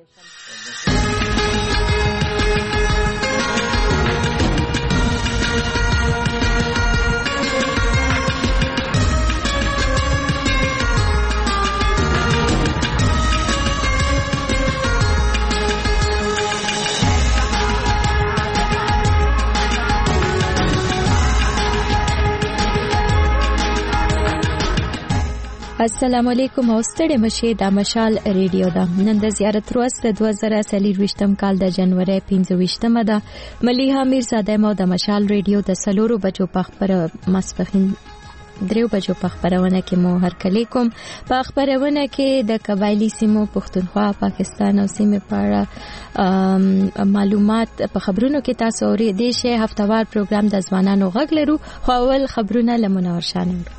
السلام علیکم او ستړي مشه د مشال ریډیو دا نن د زیارت ورځ 2023 کال د جنوري 25مه ده. ملیحه میرزاده مو د مشال ریډیو د سلورو بجو په خبر مسپخین دریو بجو په خبرونه کې مو هر کلی کوم. په خبرونه کې د قبایلی سیمو پښتونخوا پاکستان او سیمې په اړه معلومات په خبرونو کې تاسو اورئ. د شه هفتوار پروګرام د ځوانانو غږ لرو. خو اول خبرونه لمنور شانه.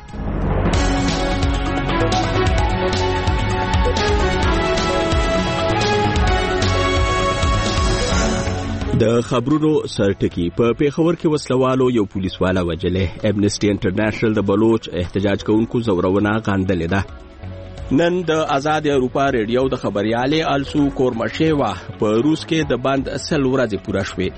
د خبرونو سرټکی په پیښور کې وسلوالو یو پولیسوالا وجلې. امنیسټي انټرنیشنل د بلوچ احتجاج کوونکو زورونه غندلې ده. نن د آزاد اروپا ریډیو د خبريالي السو کورمشیوا په روس کې د بند اصل ورځ پوره شوه.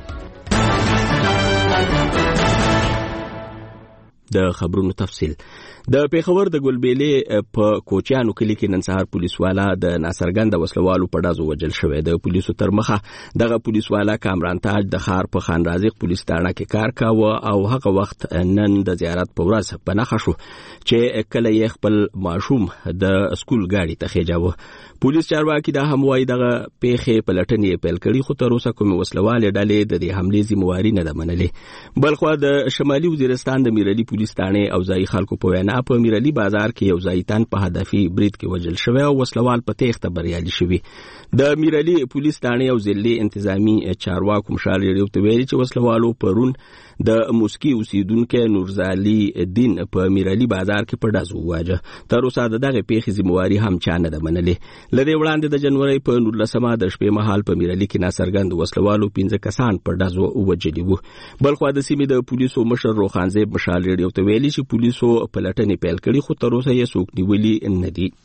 د خبرونو تفصیل. د پیښور د ګلبېلې په کوچیانو کلی کې نن سهار پولیسوالا د ناصرګند وسلوالو په ډازو وجل شوی. د پولیسو تر مخه دغه پولیسوالا کامران تاج د خار په خان رازق پولیس تاړه کې کار کاوه او هغه وخت نن د زیارت په ورځ په نخښه شو چې کله یې خپل ماشوم د سکول گاډي ته خېجاوه. پولیس چارواکي دا هم وایي دغه پیښې په لټنې پیل کړي خو تر اوسه کومې وسلوالې ډلې د دې حملې ذمہواري نه ده منلې. بلخوا د شمالي وزیرستان د میرلی پولیس تاڼې او ځای خلکو په وینا په میرلی بازار کې یو ځای تن په هدفي برید کې وجل شوی او وسلوال په تېښته بریالي شوی. د میرلی پولیس تاڼې او ضلعي انتظامی چارواکو مشال ریډیو ته ویلي چې وسلوالو پرون د موسکی اوسیدونکو نورزالي دین په میرلی بازار کې په ډز وواجه. تر اوسه دغه پیښې ذمہواري هم چا نه ده منلې. لدې وړاندې د جنوري په 19مه د شپې مهال په میرلی کې ناصرګند وسلوالو 15 کسان په ډز ووجلي وو. بلخوا د سیمې د پولیسو مشر روخانزیب مشال ریډیو ته ویلي چې پولیسو په لټنې پیل کړي خو تر اوسه یې څوک نیولي نه دي.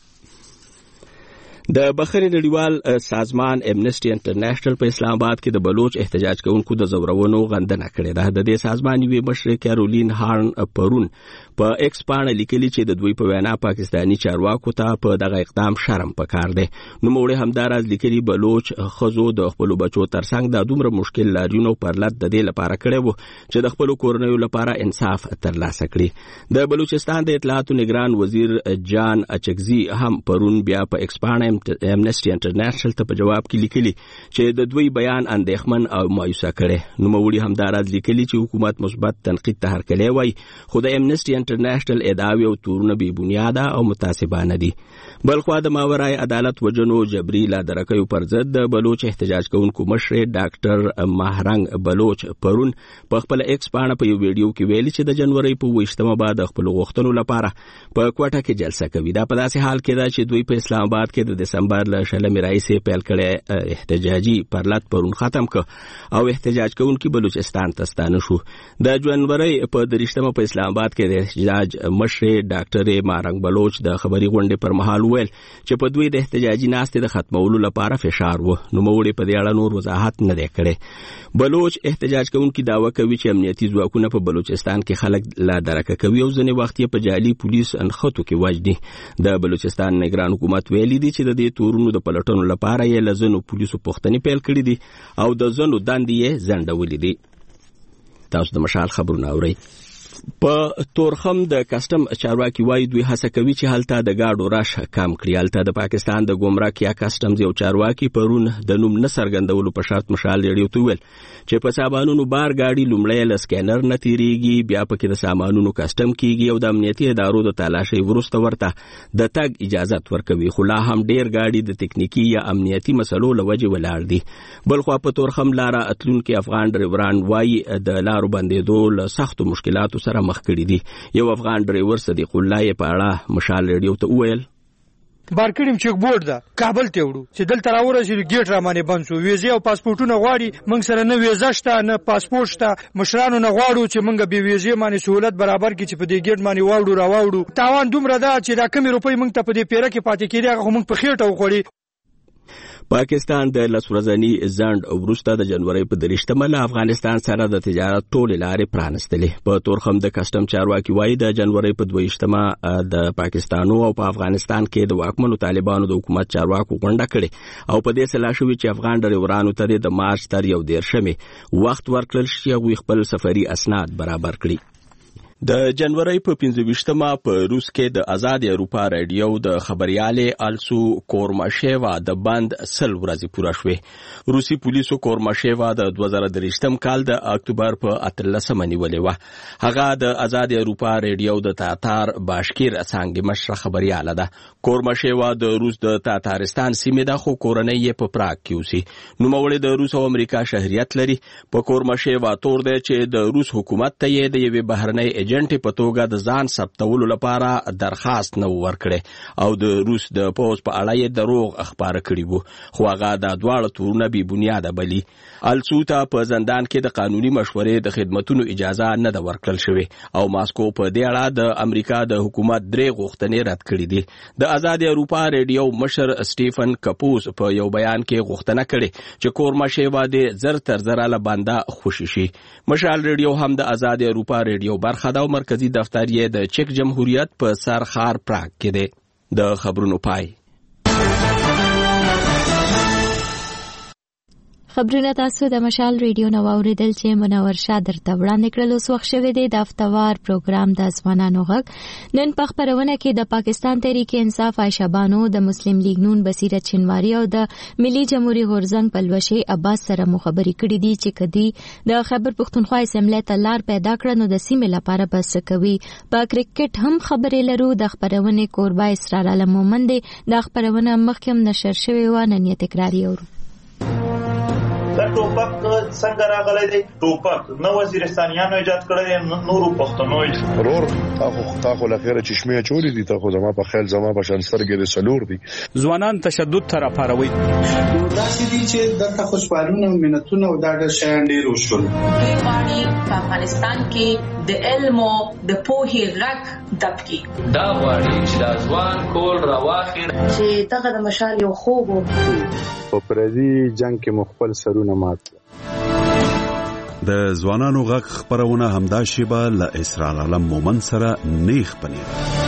د بخښنې نړیوال سازمان امنیسټي انټرنیشنل په اسلام آباد کې د بلوچ احتجاج کوونکو د زورونو غندنه کړې ده. د دې سازمان یوې مشر کارولین هارن پرون په ایکس باندې لیکلي چې د دوی په وینا پاکستانی چارواکو ته په دغه اقدام شرم پکار دی. نو موږ هم دراز لیکلي بلوچ خزو د خپل بچو ترڅنګ د دومره مشکل لاریونو پر لټ د دې لپاره کړي وو چې د خپل کورنیو لپاره انصاف ترلاسه کړي. د بلوچستان د اطلاعاتو نگران وزیر جان اچکزي هم پرون بیا په ایکس باندې امنیسټي انټرنیشنل ته په جواب کې لیکلي چې د دوی بیان اندېښمن او مایوسه کړي. نو موږ هم دراز لیکلي چې حکومت مثبت تنقید ته هرکلی وایي خو د امنیسټي انټرنیشنل ادعاوې او تورونه بې بنیاده او متعصبانه دي. بلخوا د ماورای عدالت وجنو جبري لادرکیو پر ضد د بلوچ احتجاج کوونکو مشر ډاکټر ماهرنګ بلوچ پرون په خپل ایکس باندې په یو ویډیو کې ویلي چې د جنوري په 28مه بعد خپل غوښتنو لپاره په کوټه کې جلسه کوي. دا په داسې حال کې ده چې دوی په اسلام آباد کې د دسمبر ل شلمې راځي پیل کړي احتجاجي پرلط پرون ختم ک او احتجاج کوونکي بلوچستان ته ستانه شو. د جنوري په 30مه په اسلام آباد کې د احتجاج مشر ډاکټر ماهرنګ بلوچ د خبري غونډې پر مهال ویل چې په دوی د احتجاجي ناستې د ختمولو لپاره فشار و. نو موږ په دې اړه نور وضاحت نه دی کړی. بلوچ احتجاج کوونکي دعوه کوي چې امنیتي ځواکونه په بلوچستان کې خلک لا درکه کوي او ځنې وخت یې په جعلي پولیس انخټو کې وجدي. د بلوچستان نگران حکومت ویلي دي چې د دې تورونو د پلټنو لپاره یې لزنو پولیسو پوښتنې پیل کړې دي او د زنو دندې یې ځنډولې دي. تاسو د مشال خبرونه اورئ. په تورخم د کسٹم چارواکي وایي دوی هڅه کوي چې هلته د گاډو راش کم کړي. هلته د پاکستان د ګمرک یا کسٹمز یو چارواکي پرون د نوم نه څرګندولو په شرط مشال ریډیو ته ویل چې په سامانونو بار گاډي لومړی له سکینر نه تیریږي بیا پکې د سامانونو کسٹم کیږي او د امنیتي ادارو د تلاشي وروسته ورته د تګ اجازه ورکوي. خو لا هم ډیر گاډي د تکنیکی یا امنیتي مسلو لوجه ولاړ دي. بلخوا په تورخم لاره اتلونکو افغان ډرایوران وایي د لارو بندیدو له سختو مشکلاتو سره مخ کړي دي. یو افغان ډرایور صدیق الله په اړه مشال ریډیو ته وویل بارکړم چک بورډ دا کابل ته وړو چې دلته راورسېږي ګیټ را باندې بند شو. ویزه او پاسپورتونه غواړي، موږ سره نه ویزه شته نه پاسپورت شته. مشرانو نه غواړو چې موږ به ویزه باندې سہولت برابر کړي چې په دې ګیټ باندې واوړو راوړو. تاوان دومره ده چې دا کمی روپۍ موږ ته په دې پیره کې پاتې کېږي هغه موږ په خېټه وخوري. پاکستان د لسورزنی ځند وروسته د جنوري په 30 له افغانستان سره د تجارت ټول لارې پرانستلې. په تورخم د کسٹم چارواکي وایي د جنوري په 22 د پاکستانو او په افغانستان کې د واکمنو طالبانو د حکومت چارواکو غونډه کړې او په دې سلا شوې چې افغان ډریورانو ته د مارچ تر 11 وخت ورکړل شي او خپل سفري اسناد برابر کړي. د جنوري په 25 په روس کې د آزاد اروپا رادیو د خبريالې السو کورماشيوا د بند 100 ورځې پوره شوې. روسي پولیسو کورماشيوا د 2023 کال د اکتوبر په 13 نیولې و. هغه د آزاد اروپا رادیو د تاتار باشکیر څنګه مشر خبرياله ده. کورماشيوا د روس د تاتارستان سیمې د خو کورنۍ په پراګ کې اوسي. نو مولې د روس او امریکا شهريت لري. په کورماشيوا تور دی چې د روس حکومت ته یې د یوې بهرنۍ ایجنټ په توګه د ځان ثبتولو لپاره درخواست نو ورکړي او د روس د پوز په اړه یې دروغ اخبار کړي وو، خو هغه د دواړو تورونه بې بنیاده بلی. السوتا په زندان کې د قانوني مشورې د خدماتونو اجازه نه ده ورکړل شوې او ماسکو په دې اړه د امریکا د حکومت درې غوښتنې رد کړې دي. د آزاد اروپا رادیو مشر سټیفن کپوس په یو بیان کې غوښتنه کړې چې کورماشيوا د زر تر زر له بنده خوشي شي. مشال رادیو هم د آزاد اروپا رادیو برخه ده او مرکزی دفتر یې د چک جمهوریت په سر خار پراګ کې دی. د خبرونو پای. خبرونه تاسو د مشال ریډیو نو اوریدل چې منور شاه درته وړاندې کړل. اوس وخت شوی دی د هفتوار پروګرام د ځوانانو غږ. نن په خبرونه کې د پاکستان تحریک انصاف عائشہ بانو، د مسلم لیگ نون بصیرت شنواری او د ملي جمهوریت غورزنګ پلوشي عباس سره مخابري کړي دي چې کدي د خیبر پختونخوا اسمبلی ته لار پیدا کړه نو د سیمې لپاره بس کوي. په کرکټ هم خبرې لرو. د خبرونه کوربه اسرار علم مومند د خبرونه مخکم نشر شوی و نن یې تکراری اورو. دا ټوپک څنګه راغلی دی؟ ټوپک نو وزیرستانیانو ایجاد کړی، نورو پښتنو رور تاخو لخيره چشمه چوری دي. تاخو زما په خیال زما په شان سترګې سلور دي. ځوانان تشدد تر پاروي. داسې دي چې دغه خوشبالونه او منتونه او دا د شیان ډیر وشول. غواړي په افغانستان کې د علم او د پوهې غږ دبکي. دا غواړي چې د ځوان کول راواخي چې دغه د مشال یو خوب په پردي جنگ کې مخبل سرونه مات. د ځوانانو غږ خبرونه همدا شیبه له اسرار علم مومند سره نیخ پنیر.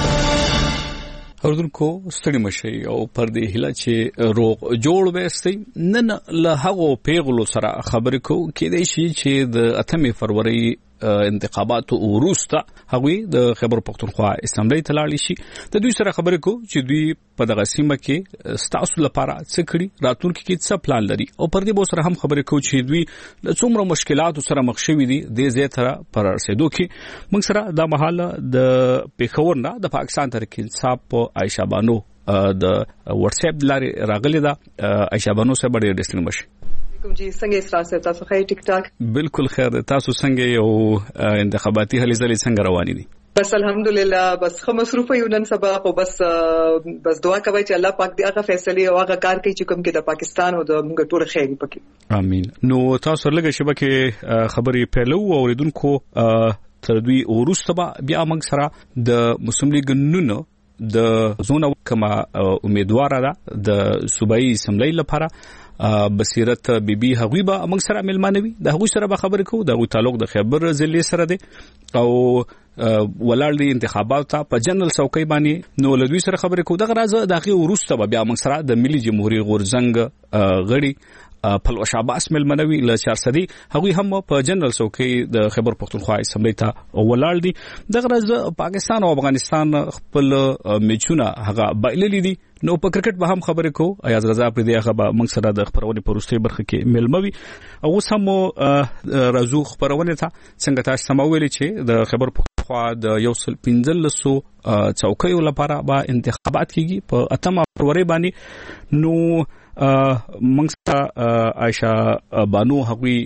اردوونکو ستړي مشي او پر دې هله چې روغ جوړ وستي نن له هغو پیغلو سره خبرې کو کېدای شي چې د 8 فروری انتخابات وروسته هغوی د خیبر پختونخوا اسمبلی ته لاړ شي. د دوی سره خبرې کو چې دوی په دغه سیمه کې ستاسو لپاره څه کړي، راتلونکي کې څه پلان لري او پر دې به سره هم خبرې کو چې دوی له څومره مشکلاتو سره مخ شوي دي د زیات سره پر رسیدو کې. موږ سره د محل د پیښور نه د پاکستان تحریک انصاف عائشہ بانو د واتس اپ لارې راغلي ده. عائشہ بانو سره ډېر ډېر مشي. جی څنګه استاسو تاسو خیر ټیک ټاک؟ بالکل خیر ده. تاسو څنګه یو انتخاباتي هلې ځلې څنګه روانې دي؟ بس الحمدلله بس خو مصروف یو نن سبا خو بس دعا کوي چې الله پاک دې هغه فیصله او هغه کار کوي چې کوم کې د پاکستان او د موږ ټول خیر پکې. امين. نو تاسو لږه شبکه خبرې پیلو اوریدونکو تر دوی ورسته بیا موږ سره د مسلم لیگ نون د زونه کما امیدوار ده د صوبایي اسمبلی لپاره بصیرت بیبي هغوی به موږ سره ملمانوي. د هغوی سره به خبرې کوو. د هغوی تعلق د خیبر ضلع سره دی او ولاړ دي انتخابات ته په جنرال څوکۍ باندې. نو له دوی سره خبرې کوو. دغه راز د هغې وروسته به بیا موږ سره د ملي جمهوریت غورزنګ غړي پلوش عباس ملمنوي له چارسدي هغوی هم په جنرال څوکۍ د خیبر پختونخوا اسمبلی ته ولاړ دي. دغه راز پاکستان او افغانستان خپل میچونه هغه بایللي دي. نو په کرکټ به هم خبرې کو. ایاز رضا پر دې هغه به موږ سره د خبرونې په وروستۍ برخه کې ملموي. او اوس هم راځو خبرونه ته. څنګه تاسو سموي چې د خیبر پختونخوا د 115 څوکیو لپاره به انتخابات کیږي په 8 فروری باندې. نو موږ سره عائشہ بانو هغوی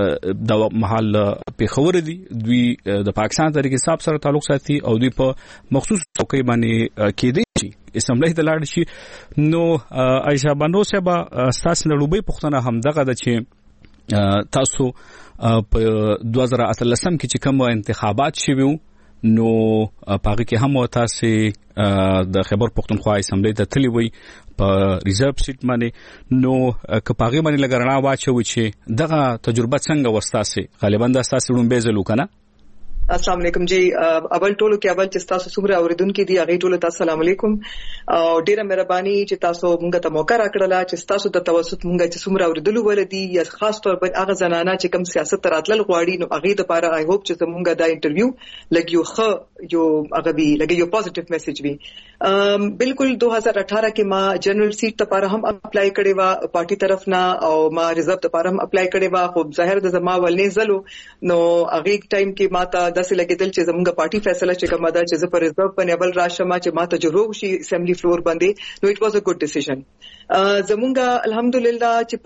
د محل پیښور دي. دوی د پاکستان تحریک انصاف سره تعلق ساتي او دوی په مخصوص څوکۍ باندې کېدی شي اسمبلی ته لاړ شي. نو عائشہ بانو صاحب تاسو نه لوبي پښتنه هم دغه د چې تاسو په 2013 کې چې کوم انتخابات شوي نو پاره کې هم تاسو د خیبر پختونخوا اسمبلی ته تللی وي په ریزرو سیټ باندې نو کپاغه باندې لګرنا واچو چې دغه تجربه څنګه وستاسه غالبا د تاسو ډومبه زلو کنه. السلام علیکم جی. اول ټولو کې اول چې تاسو څومره اوریدونکو دي هغه ټولو ته السلام علیکم او ډیره مهرباني چې تاسو مونږ ته موقع راکړله چې تاسو د توسط مونږ چې څومره اوریدلو ولدي یا خاص طور په هغه زنانه چې کوم سیاست راتلل غواړي نو هغه د لپاره آی هوپ چې مونږ دا انټرویو لګیو یو هغه به لګیو پوزټیو میسج وي. بالکل 2018 کې ما جنرال سیټ لپاره هم اپلای کړی و پارټي طرف نه او ما ریزرو لپاره هم اپلای کړی و خو ظاهر د زما ولنې زلو نو هغه ټایم کې ما ته داسې لګیدل چې زموږ پارټي فیصله چې کومه ده چې زه پر ریزرو باندې بل راشم چې ما ته جوړو شي اسمبلی فلور باندې نو اټ واز ا ګډ ډیسیژن. زموږ الحمدلله چې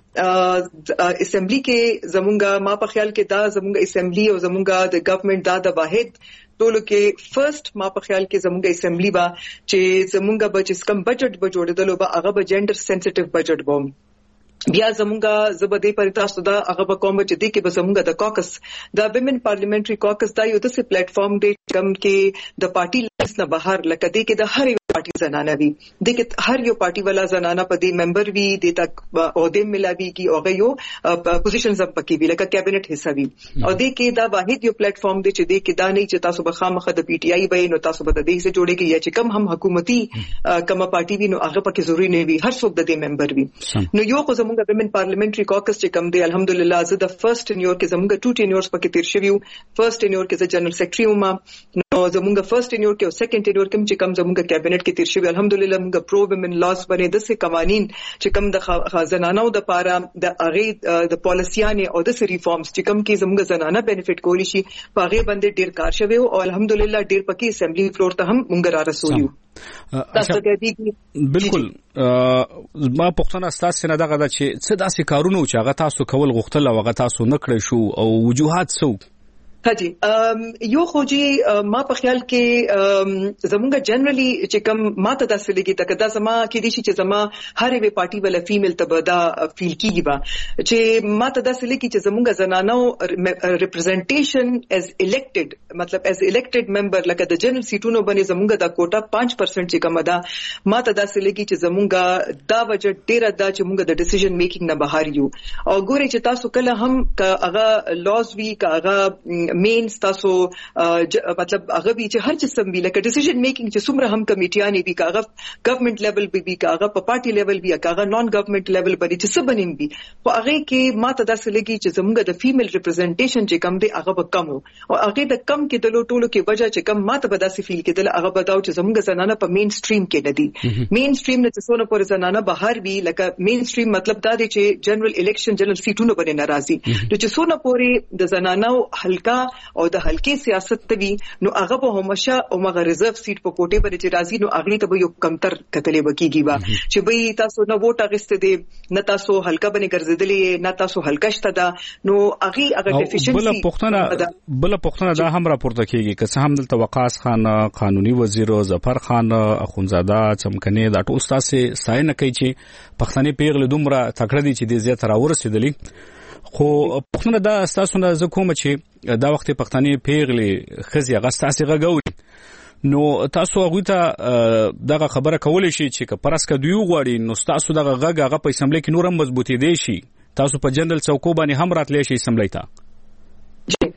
په اسمبلی کې زموږ ما په خیال کې دا زموږ اسمبلی او زموږ د گورنمنت دا د واحد ټولو کې فرست ما په خیال کې زموږ اسمبلی با چې زموږ بچ کم بجټ به جوړېدل او هغه به جندر سنسټیو بجټ بوم بیا زموږه زبدې پر تاسو دا هغه به کوم چې د کې به زموږه د کاکس د ویمن پارلیمنټري کاکس دا یو د پلیټ فارم دی کوم کې د پارټي لیست نه بهر لکه د کې د هر یو پارټي زنانه وي د کې هر یو پارټي والا زنانه په دې ممبر وي د تک عہدے ملاوي کی او یو پوزیشنز هم پکې وي لکه کابینټ حصہ وي او د کې دا واحد یو پلیټ فارم دی چې د کې دا نه چې تاسو به خامخه د پی ټی آی وي نو تاسو به د دې څخه جوړیږي یا چې کم هم حکومتي کومه پارټي وي نو هغه پکې ضروري نه وي هر څوک د دې ممبر وي نو یو خو زموږ ویمن پارلیمنټري کاکس چې کوم دی الحمدلله زه د فرست ټینیور کې زموږ 2 ټینیورز پکې تیر شوی فرست ټینیور کې زه جنرال سیکریټری وم نو زموږ فرست ټینیور کې او سیکنډ ټینیور کې چې کوم زموږ کابینټ کې تیر شوی الحمدلله موږ پرو ویمن لاس باندې د څه قوانين چې کوم د زنانو د پاره د اغه د پالیسیانه او د ریفارمز چې کوم کې زموږ زنانه بینیفیټ کولی شي په هغه باندې ډیر کار شوی او الحمدلله ډیر پکې اسمبلی فلور ته هم موږ را رسولیو. بالکل ما پښتنه تاسو نه دغه چې څه داسې کارونه چې هغه تاسو کول غوښتل او هغه تاسو نکړې شو او وجوهات څو حاجی یو خوجی ما په خیال کې زمونږ جنرالي چې کوم ماته داسې لګي تک دا زما کې دي چې زما هر یو پارټي ولا فیمیل تبدا فیل کیږي با چې ماته داسې لګي چې زمونږ زنانو ریپرزنټیشن از الیکټډ مطلب از الیکټډ ممبر لکه د جنرال سیټونو باندې زمونږ د کوټا 5% چې کومه ده ماته داسې لګي چې زمونږ دا وجه ډیره ده چې مونږ د ډیسیژن میکینګ نه بهر یو او ګوري چې تاسو کله هم هغه لاز وی هغه مینز تاسو مطلب هغه وی چې هر قسم وی لکه ډیسیژن میکینګ چې څومره هم کمیټیانې وی هغه گورنمنت لیول به هغه په پارټي لیول وی هغه نان گورنمنت لیول باندې چې څه بنیم وی خو هغه کې ماته داسې لګي چې زموږ د فیمیل ریپرزنټیشن چې کم دی هغه به کم او هغه د کم کې د ټولو کې وجہ چې کم ماته به داسې فیل کېدل هغه بداو چې زموږ زنانه په مین سټریم کې ندي مین سټریم نه څه نه پر زنانه بهر وی لکه مین سټریم مطلب دا دی چې جنرال الیکشن جنرال سیټونو باندې ناراضي نو چې څونه پورې د زنانو حلقہ او د حلقې سیاست ته وی نو هغه به همشه او مغه ریزرو سیټ په کوټه باندې چې راځي نو هغه ته به یو کمتر کتلې وکیږي با چې به تاسو نه ووټ اغسته دي نه تاسو حلقہ باندې ګرځیدلې نه تاسو حلقہ شته دا نو هغه ډیفیشنسي بل پښتنه دا هم راپورته کیږي که څه هم دلته وقاص خان قانوني وزیر ظفر خان اخونزاده چمکنه دا ټول تاسو ساين کوي چې پښتني پیغله دومره تکړه دي چې د زیات راورسېدلې خو پښتنه دا تاسو نه زکوم چې دا وخت پښتني پیغلي خزي غستاسي غوړي نو تاسو هغه ته دغه خبره کولای شي چې پرسکه دوی غوړي نو تاسو دغه غغه په اسمبلی کې نورم مضبوطی دی شي تاسو په جنرال چوکو باندې هم راتلی شي اسمبلی ته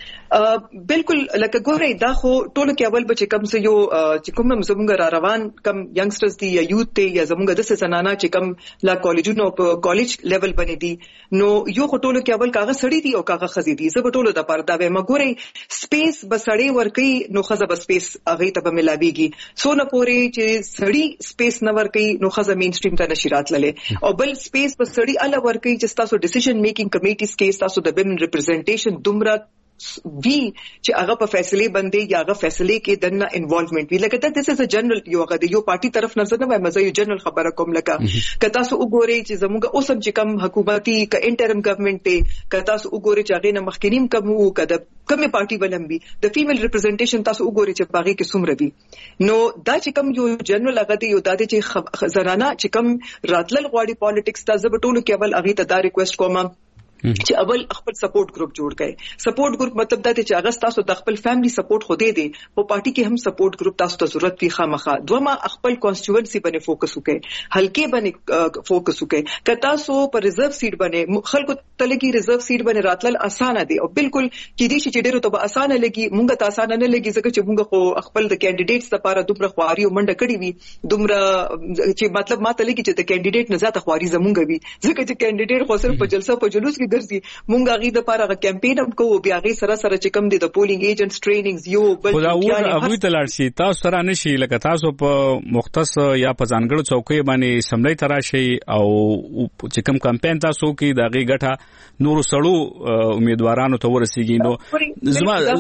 بالکل لکه ګورئ دا خو ټول کې اول به چې کوم څه یو چې کوم زموږ را روان کم ینګسټرز دي یا یوث دي یا زموږ د سنانا چې کوم لا کالجونو په کالج لیول باندې دي نو یو خو ټول کې اول کاغه سړی دي او کاغه خزي دي زه به ټول د پاره دا به مګورئ سپیس بسړی ورکی نو خزه به سپیس هغه ته به ملاويږي سونه پوري چې سړی سپیس نه ورکی نو خزه مین سټریم ته نشي راتللې او بل سپیس بسړی اله ورکی چې تاسو ډیسیژن میکینګ کمیټیز کې تاسو د ویمن ریپرزنټیشن دومره وی چې هغه په فیصله باندې یا هغه فیصله کې دنه انوالومنت وی لکه دا دس از ا جنرال یو هغه یو پارټي طرف نه زنه وای مزه یو جنرال خبره کوم لکه کتا سو وګورئ چې زموږ اوسم چې کم حکومتي ک انټرم ګورنمنت ته کتا سو وګورئ چې هغه نه مخکینیم کم وو کده کومه پارټي ولمبي د فیمیل ریپرزنټیشن تاسو وګورئ چې باغې کې څومره وي نو دا چې کم یو جنرال هغه دی یو د چې زنانه چې کم راتلل غواړي پالیټکس ته زبټولو کې اول هغه ته دا ریکوست کوم چې اول خپل سپورټ ګروپ جوړ کړئ. سپورټ ګروپ مطلب دا دی چې هغه تاسو د خپل فیملی سپورټ خو دې دي په پارټي کې هم سپورټ ګروپ تاسو ته ضرورت وي خامخا. دوما خپل کانسټیټوئنسي باندې فوکس وکړئ, حلقې باندې فوکس وکړئ. که تاسو په ریزرو سیټ باندې خلکو ته لګي ریزرو سیټ باندې راتلل اسانه دي او بالکل کې دي چې ډیرو ته اسانه لګي, مونږ ته اسانه نه لګي ځکه چې مونږ خو خپل د کینډیډیټس لپاره دومره خواري او منډه کړې وي, دومره چې مطلب ماته لګي چې د کینډیډیټ نه زیاته خواري زمونږ وي ځکه چې کینډیډیټ خو صرف په جلسه په جلوس کې ګرځي. مونږ هغه د لپاره کمپاین هم کوو, بیا هغه سره چې کوم دي د پولینګ ایجنټس ټریننګز یو بل هغه ته لاړ شي تاسو سره نشي لکه تاسو په مختص یا په ځانګړو چوکۍ باندې سملای ترا شي او چې کوم کمپاین تاسو کې د هغه ګټه نور سړو امیدوارانو ته ورسیږي. نو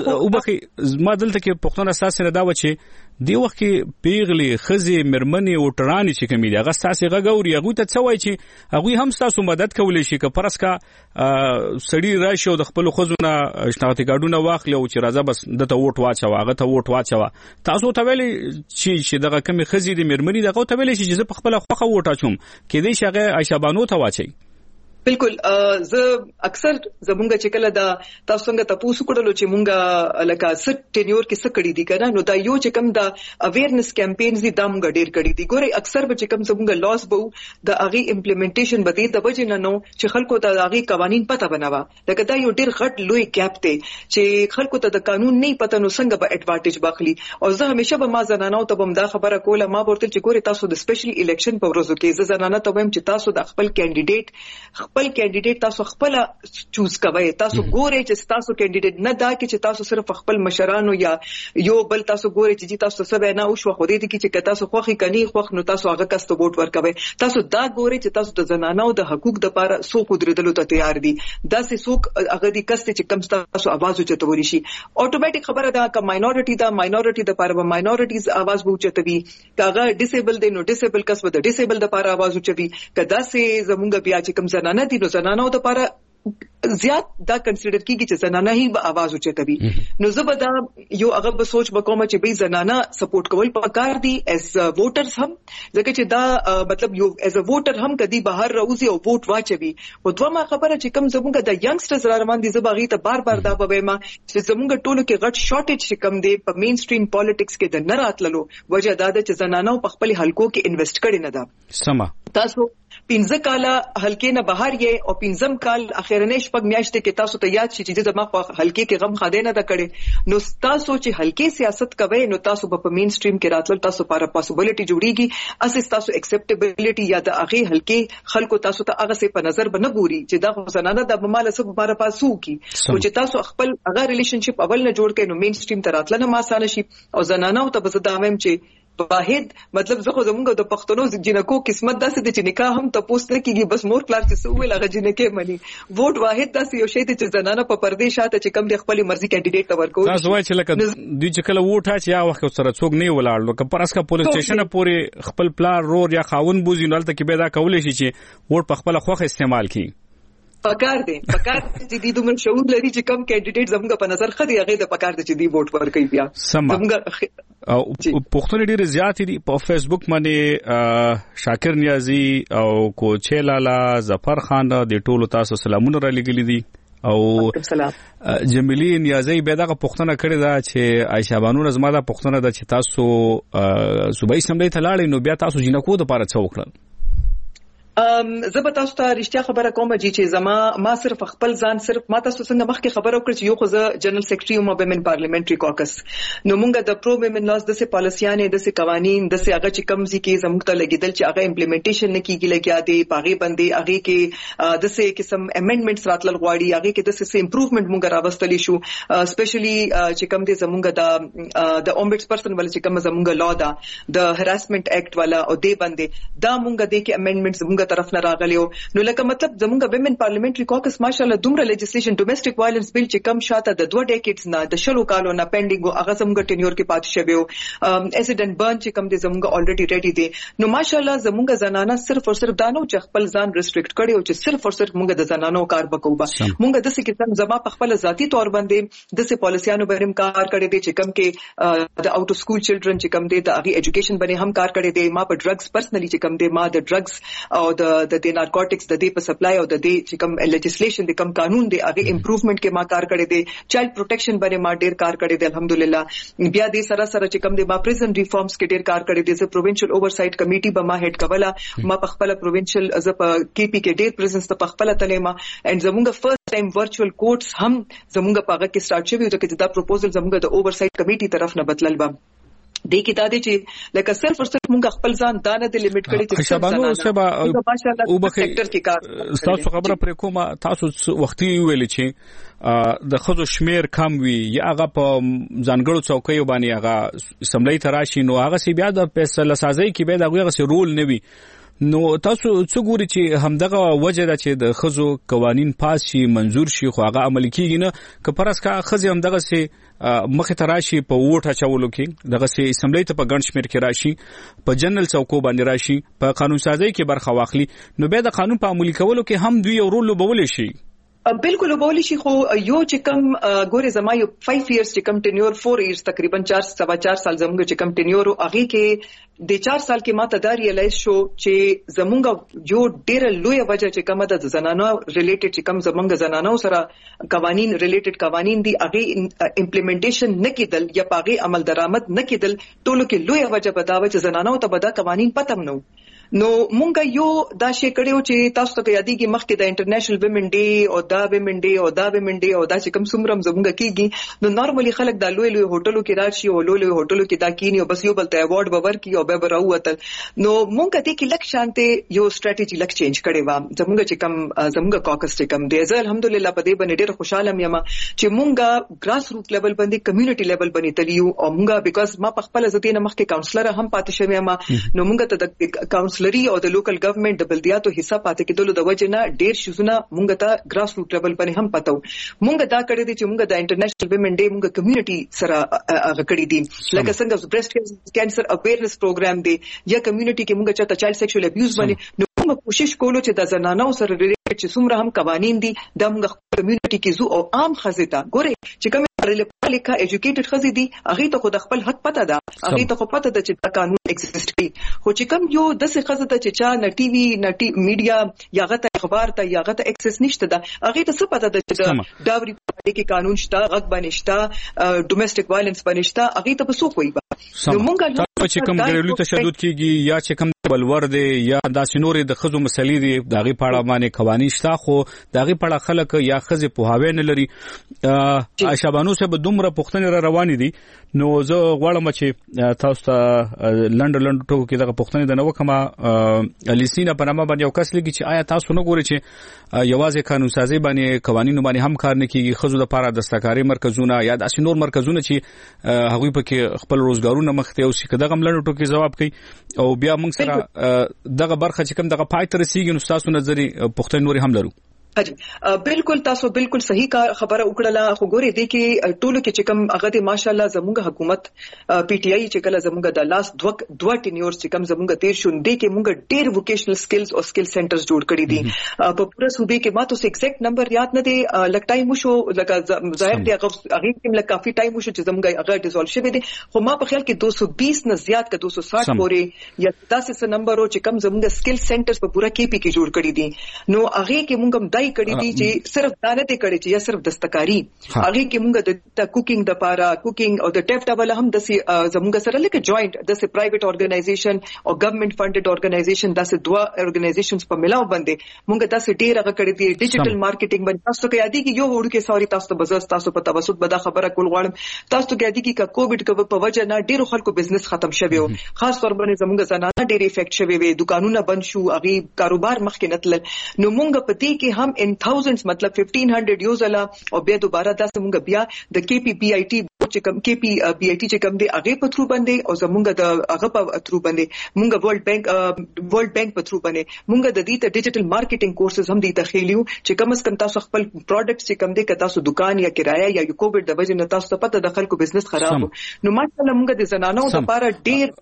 زما دلته کې پښتون اساس نه دا و چې دی وخت کې پیغلي خزي مرمنې او ټرانی چې کومې دي هغه تاسو غوړي هغه ته څه وای چې هغه هم تاسو مدد کولای شي که پرسکا سړی راشي او د خپل خزونه شناختی کارډونه واخلي او چې راځه بس دته ووټ واچو هغه ته ووټ واچو. تاسو ته ویلي چې دغه کمی خزي د مرمنې دغه ته ویلي چې زه په خپل خوخه ووټ اچوم کې دې شغه عائشہ بانو ته واچي. بالکل زه اکثر زمونږ چې کله دا تاسو څنګه تاسو کړلو چې مونږه لکه ست ټینیور کې څه کړی دي کنه, نو دا یو چې کوم دا اویرنس کمپاینز دي دا مونږ ډیر کړی دي. ګوره اکثر به چې کوم زمونږ لاس بو د اغي امپلیمنټیشن بده د وجه نه نو چې خلکو ته اغي قوانين پته بنوا, لکه دا یو ډیر غټ لوی ګیپ دی چې خلکو ته د قانون نه پته نو څنګه به اډوانټیج واخلي. او زه همیشه به ما زنانو ته بم دا خبره کوله, ما ورته چې ګوره تاسو د سپیشلی الیکشن په ورځو کې زه زنانه ته وایم چې تاسو د خپل کینډیډیټ تاسو خپل چوز کوئ. تاسو ګورئ چې تاسو کینډیډیټ نه دا کې چې تاسو صرف خپل مشرانو یا یو بل تاسو ګورئ چې تاسو څه به نه او شو خو دې کې چې تاسو خوخي کني خوخ نو تاسو هغه کس ته ووټ ورکوي. تاسو دا ګورئ چې تاسو د زنانو د حقوق د لپاره څوک درېدلو ته تیار دي, دا سه څوک هغه دي کس چې کم تاسو आवाज اوچتوي شي. اتوماتیک خبره ده ک ماینورټي د لپاره به ماینورټیز आवाज اوچتوي, کاغه ډیسیبل دي نو ډیسیبل کس به د ډیسیبل د لپاره आवाज اوچوي. کدا سه زمونږ بیا چې کم زنانه دي نو زنانو د لپاره زیات دا کنسیډر کیږي چې زنانه هی به आवाज اوچتوي. نو زبدا یو هغه به سوچ وکوم چې به زنانه سپورټ کول پکار دي ایز ووټرز هم, ځکه چې دا مطلب یو ایز ا ووټر هم کدي بهر راوځي او ووټ واچوي. او دوه خبره چې کم زمونږ د ینګسترز را روان دي زباغي ته بار دا به ما چې زمونږ ټولو کې غټ شارټیج چې کم دی په مین سټریم پالیټکس کې د نه راتللو وجه دا ده چې زنانو په خپل حلقو کې انویسټ کړي نه ده. سما تاسو 15 کاله حلقې نه بهر یې او 15 کال اخیرنه شپږ میاشتې کې تاسو ته یاد شي چې زما په حلقې کې غم خاده نه دا کړي, نو تاسو چې حلقې سیاست کوي نو تاسو په مین سټریم کې راتل تاسو لپاره پاسبিলিټي جوړیږي. اساس تاسو اکسپټیبিলিټي یا د هغه حلقې خلکو تاسو ته هغه څه په نظر باندې ګوري چې دا زنانه د مماله سب لپاره پاسو کی او چې تاسو خپل هغه ریلیشنشپ اول نه جوړ کړئ نو مین سټریم ته راتل نه ما آسان شي. او زنانه ته بس دا هم چې واحد مطلب زه خو زمونږ د پښتنو جنکو قسمت داسې د چې نکاح هم تاسو نه کیږي, بس مور پلار چې سوې لغه جنکه مني. ووټ واحد داسې یو شی چې زنانه په پردې شاته چې کم د خپل مرزي کینډیډیټ ته ورکوي. تاسو وایي چې لکه دوی چې کله ووټ اچي یا وخت سره څوک نه ولاړ لکه پرسکا پولیس سټیشن پورې خپل پلار رور یا خاون بوزي نو تل کې به دا کولای شي چې ووټ په خپل خوخه استعمال کړي. پکار دي چې د دومره شعور لري چې کم کینډیډیټ زموږ په نظر خدي هغه د پکار دي چې دی ووټ ورکوي. بیا زموږ او پښتون ډیر زیات دي په فیسبوک باندې شاکر نیازی او کوچه لالا ظفر خان د ټولو تاسو سلامونه را لګیلي دي او جمیلی نیازی به دغه پښتنه کړی دا چې عائشہ بانو زما دا پښتنه دا چې تاسو صوبای سملې ته لاړې نو بیا تاسو جنکو د پاره څه وکړل. زه به تاسو ته رښتیا خبره کوم چې ما صرف خپل ځان صرف ما تاسو څنګه مخکې خبره وکړه چې یو خو زه جنرال سیکریټری یم ومن پارلیمنټری کوکس, نو مونږ د پرو ویمن لاس د سه پالیسیانې د سه قوانین د سه هغه چې کم زی کې زموږ ته لګیدل چې هغه امپلیمنټیشن نه کیږي لګیا دی پاغي باندې هغه کې د سه قسم امندمنټس راتلل غواړي هغه کې د سه امپروومنت مونږ راوستلی شو سپیشلی چې کم دي زموږ د اومبډس پرسن ول چې کم زموږ لا دا د هراسمنت ایکټ والا او دی باندې دا مونږ د کې امندمنټس مونږ طرف نه راغلیو. نو لکه مطلب زمونږ ویمن پارلیمنټری کوکس ماشاءالله دومره لیجسلیشن ډومېسټک وایلنس بل چې کم شاته د 2 ډیکیډز نه د شلو کالو نه پینډینګ هغه زمونږ ټینیور کې پات شویو ایکسیډنټ برن چې کم دي زمونږ الریډي ریډي دي. نو ماشاءالله زمونږ زنانه صرف او صرف دانو چې خپل ځان ریسټریکټ کړي او چې صرف او صرف مونږ د زنانو کار وکړو. مونږ د څه قسم زما په خپل ذاتی تور باندې د څه پالیسیانو باندې کار کړی دي چې کم کې د اوټ اف سکول چلډرن چې کم دي د هغه ایجوکیشن باندې هم کار کړی دي. ما په ډرګز پرسنلی چې کم دي ما د ډرګز او د نارکوټکس د دې په سپلای او د دې چې کوم لیجسلیشن د کوم قانون دی هغه امپروومنت کې ما کار کړی دی چایلډ پروټیکشن باندې ما ډیر کار کړی دی الحمدلله بیا دې سره سره چې کوم دی ما پریزن ریفارمز کې ډیر کار کړی دی زه پروینشل اوورسایت کمیټي به ما هډ کوله ما په خپل پروینشل از په کې پی کې ډیر پریزنس ته په خپل تلېما اند زموږ فرست ټایم ورچوال کوټس هم زموږ په هغه کې سٹارټ شوی چې دا پروپوزل زموږ د اوورسایت کمیټي طرف نه بدلل به د کې دا دي چې لکه صرف او صرف موږ خپل ځان دانه د لیمټ کړی چې شبانو سبا او بخیر تاسو خبره پر کومه تاسو وختي ویل چې د خزو شمیر کم وي یا هغه په ځانګړو چوکیو باندې هغه سملې تراشي نو هغه سی بیا د فیصله سازي کې به دغه سی رول نه وي نو تاسو څه ګوري چې همدغه وجه ده چې د خزو قوانين پاس شي منزور شي خو هغه عمل کیږي نه که پرس کا خزي همدغه سي مخه تراشي په ووټه چولو کې دغه سي اسمبلی ته په ګڼ شمیر کې راشي په جنرال چوکو باندې راشي په قانون سازي کې برخه واخلي نو به د قانون په عملي کولو کې هم دوی یو رول لوبول شي بالکل وبولی شي خو یو چې کوم ګوره زما یو 5 ایئرز چې کوم ټینیور 4 ایئرز تقریبا 4 سال زموږ چې کوم ټینیور او هغه کې د 4 سال کې ماته دا ریلایز شو چې زموږ جو ډیر لوی وجه چې کوم د زنانو ریلیټډ چې کوم زموږ زنانو سره قوانين ریلیټډ قوانين دي هغه امپلیمنټیشن نه کېدل یا پاغي عمل درآمد نه کېدل ټولو کې لوی وجه بداوه چې زنانو ته بدا قوانين پته نو نو مونږ یو دا شی کړیو چې تاسو ته یادېږي مخکې د انټرنیشنل ویمن ډے او دا ویمن ډے او دا ویمن ډے او دا چې کوم سمرم زمونږ کیږي نو نارملی خلک دا لوی لوی هوټلو کې راشي او لوی لوی هوټلو کې دا کینی او بس یو بل ته ایوارډ باور کی او به براوتل نو مونږ دې کې لک شانته یو سټریټجی لک چینج کړي و زمونږ چې کوم زمونږ کاکس چې کوم دی زه الحمدلله په دې باندې ډېر خوشاله یم چې مونږ ګراس روټ لیول باندې کمیونټي لیول باندې تلیو او مونږ بیکاز ما په خپل ځدې نه مخکې کاونسلر هم پاتې شوم یم نو مونږ ته د کاونسلري او د لوکل گورنمنت د بلدیاتو حصہ پاتې کېدل د وجه نه ډیر شوزونه مونږ ته ګراس روټ لیول باندې هم پتاو مونږ دا کړی دي چې مونږ د انټرنیشنل ویمن ډے مونږ کمیونټي سره هغه کړی دي لکه څنګه برېسټ کینسر اویرنس پروګرام دی یا کمیونټي کې مونږ چاته چایلډ سیکشوال ابیوز باندې نو موږ کوشش کولو چې د زنانو سره ریلیټډ چې څومره هم قوانين دي د موږ کمیونټي کې زو او عام خزیتا ګوره چې کوم لیکه ایجوکیټډ خزي دي هغه ته خود خپل حق پته ده هغه ته خو پته ده چې دا قانون ایگزیسټ کوي خو چې کوم یو د څه خزه ته چې چا نه ټي وي نه میډیا یا غته اخبار ته یا غته اکسس نشته ده هغه ته څه پته ده چې داوري کې قانون شته غږ بنشته ډومېسټک وایلنس بنشته هغه ته په سو کوي نو مونږ چې کوم غریلو تشدد کیږي یا چې کوم بلور دی یا د سينوري د خزو مسلې دی داغي پاړه باندې قوانين شته خو داغي پاړه خلک یا خزه په هاوی نه لري شابانو سه به دومره پښتنه روانې دي نو زه غواړم چې تاسو ته لند ټکو کې دغه پښتنه د نو کما الیسینا په نامه باندې یو کس لګي چې آیا تاسو نه ګوري چې یوازې قانون سازي باندې قوانینو باندې هم کار نه کیږي خزو لپاره دستکاري مرکزونه یا د سينور مرکزونه چې هغوی په کې خپل روزګارونه مخته او چې دغه لند ټکو کې جواب کوي او بیا موږ سره دغه برخه چې کوم دغه پای تر رسیدي نو تاسو نظر پښتون نوري هم لرو بالکل تاسو بالکل صحیح خبره وکړه خو ګوري دي کې ټولو کې چې کوم هغه د ماشاالله زموږ حکومت پی ټی آی چې کله زموږ د لاس دوه ټینیورز چې کوم زموږ تیر شون دي کې موږ ډېر ووکیشنل سکلز او سکل سنټرز جوړ کړی دي په پوره صوبې کې ما ته ایگزیکټ نمبر یاد نه دی لکه ټایم وشو لکه ظاهر دی هغه کې لکه کافي ټایم وشو چې زموږ هغه ډیزولف شوی دي خو ما په خیال کې 220 نه زیات کا 260 پورې یا 10 نمبر او چې کوم زموږ سکل سنټرز په پوره کې پی کې جوړ کړی دي نو هغه کې موږ هم دای کړی دي چې صرف دانه ته کړی چې یا صرف دستکاری هغه کې موږ د کوکینګ د پارا کوکینګ او د ټیپ ډبل هم د زموږ سره لکه جوائنٹ د پرایویټ اورګنایزیشن او ګورنمنت فندډ اورګنایزیشن د دوه اورګنایزیشنز په ملاو باندې موږ د ډیر هغه کړی دي ډیجیټل مارکیټینګ باندې تاسو کې یادي کې یو وړو کې سوري تاسو ته بزاس تاسو په توسط بدا خبره کول غواړم تاسو کې یادي کې کووډ په وجه نه ډیرو خلکو بزنس ختم شوی او خاص طور باندې زموږ زنانه ډیر افیکټ شوی وي دکانونه بند شو هغه کاروبار مخکې نتل نو موږ په دې کې هم ان thousands مطلب 1500 یوزلا او بیا دوباره تاسو موږ بیا د کې پی بی آی ټي چې کوم کې پی بی آی ټي چې کوم دی هغه په تھرو باندې او زموږ د هغه په تھرو باندې موږ ورلد بانک په تھرو باندې موږ د دې ته ډیجیټل مارکیټینګ کورسز هم دي تخیلیو چې کم از کم تاسو خپل پروډکټس چې کوم دی که تاسو دکان یا کرایه یا کووډ د وجه نه تاسو ته پته د خلکو بزنس خراب نو ماشاءالله موږ د زنانو لپاره ډیر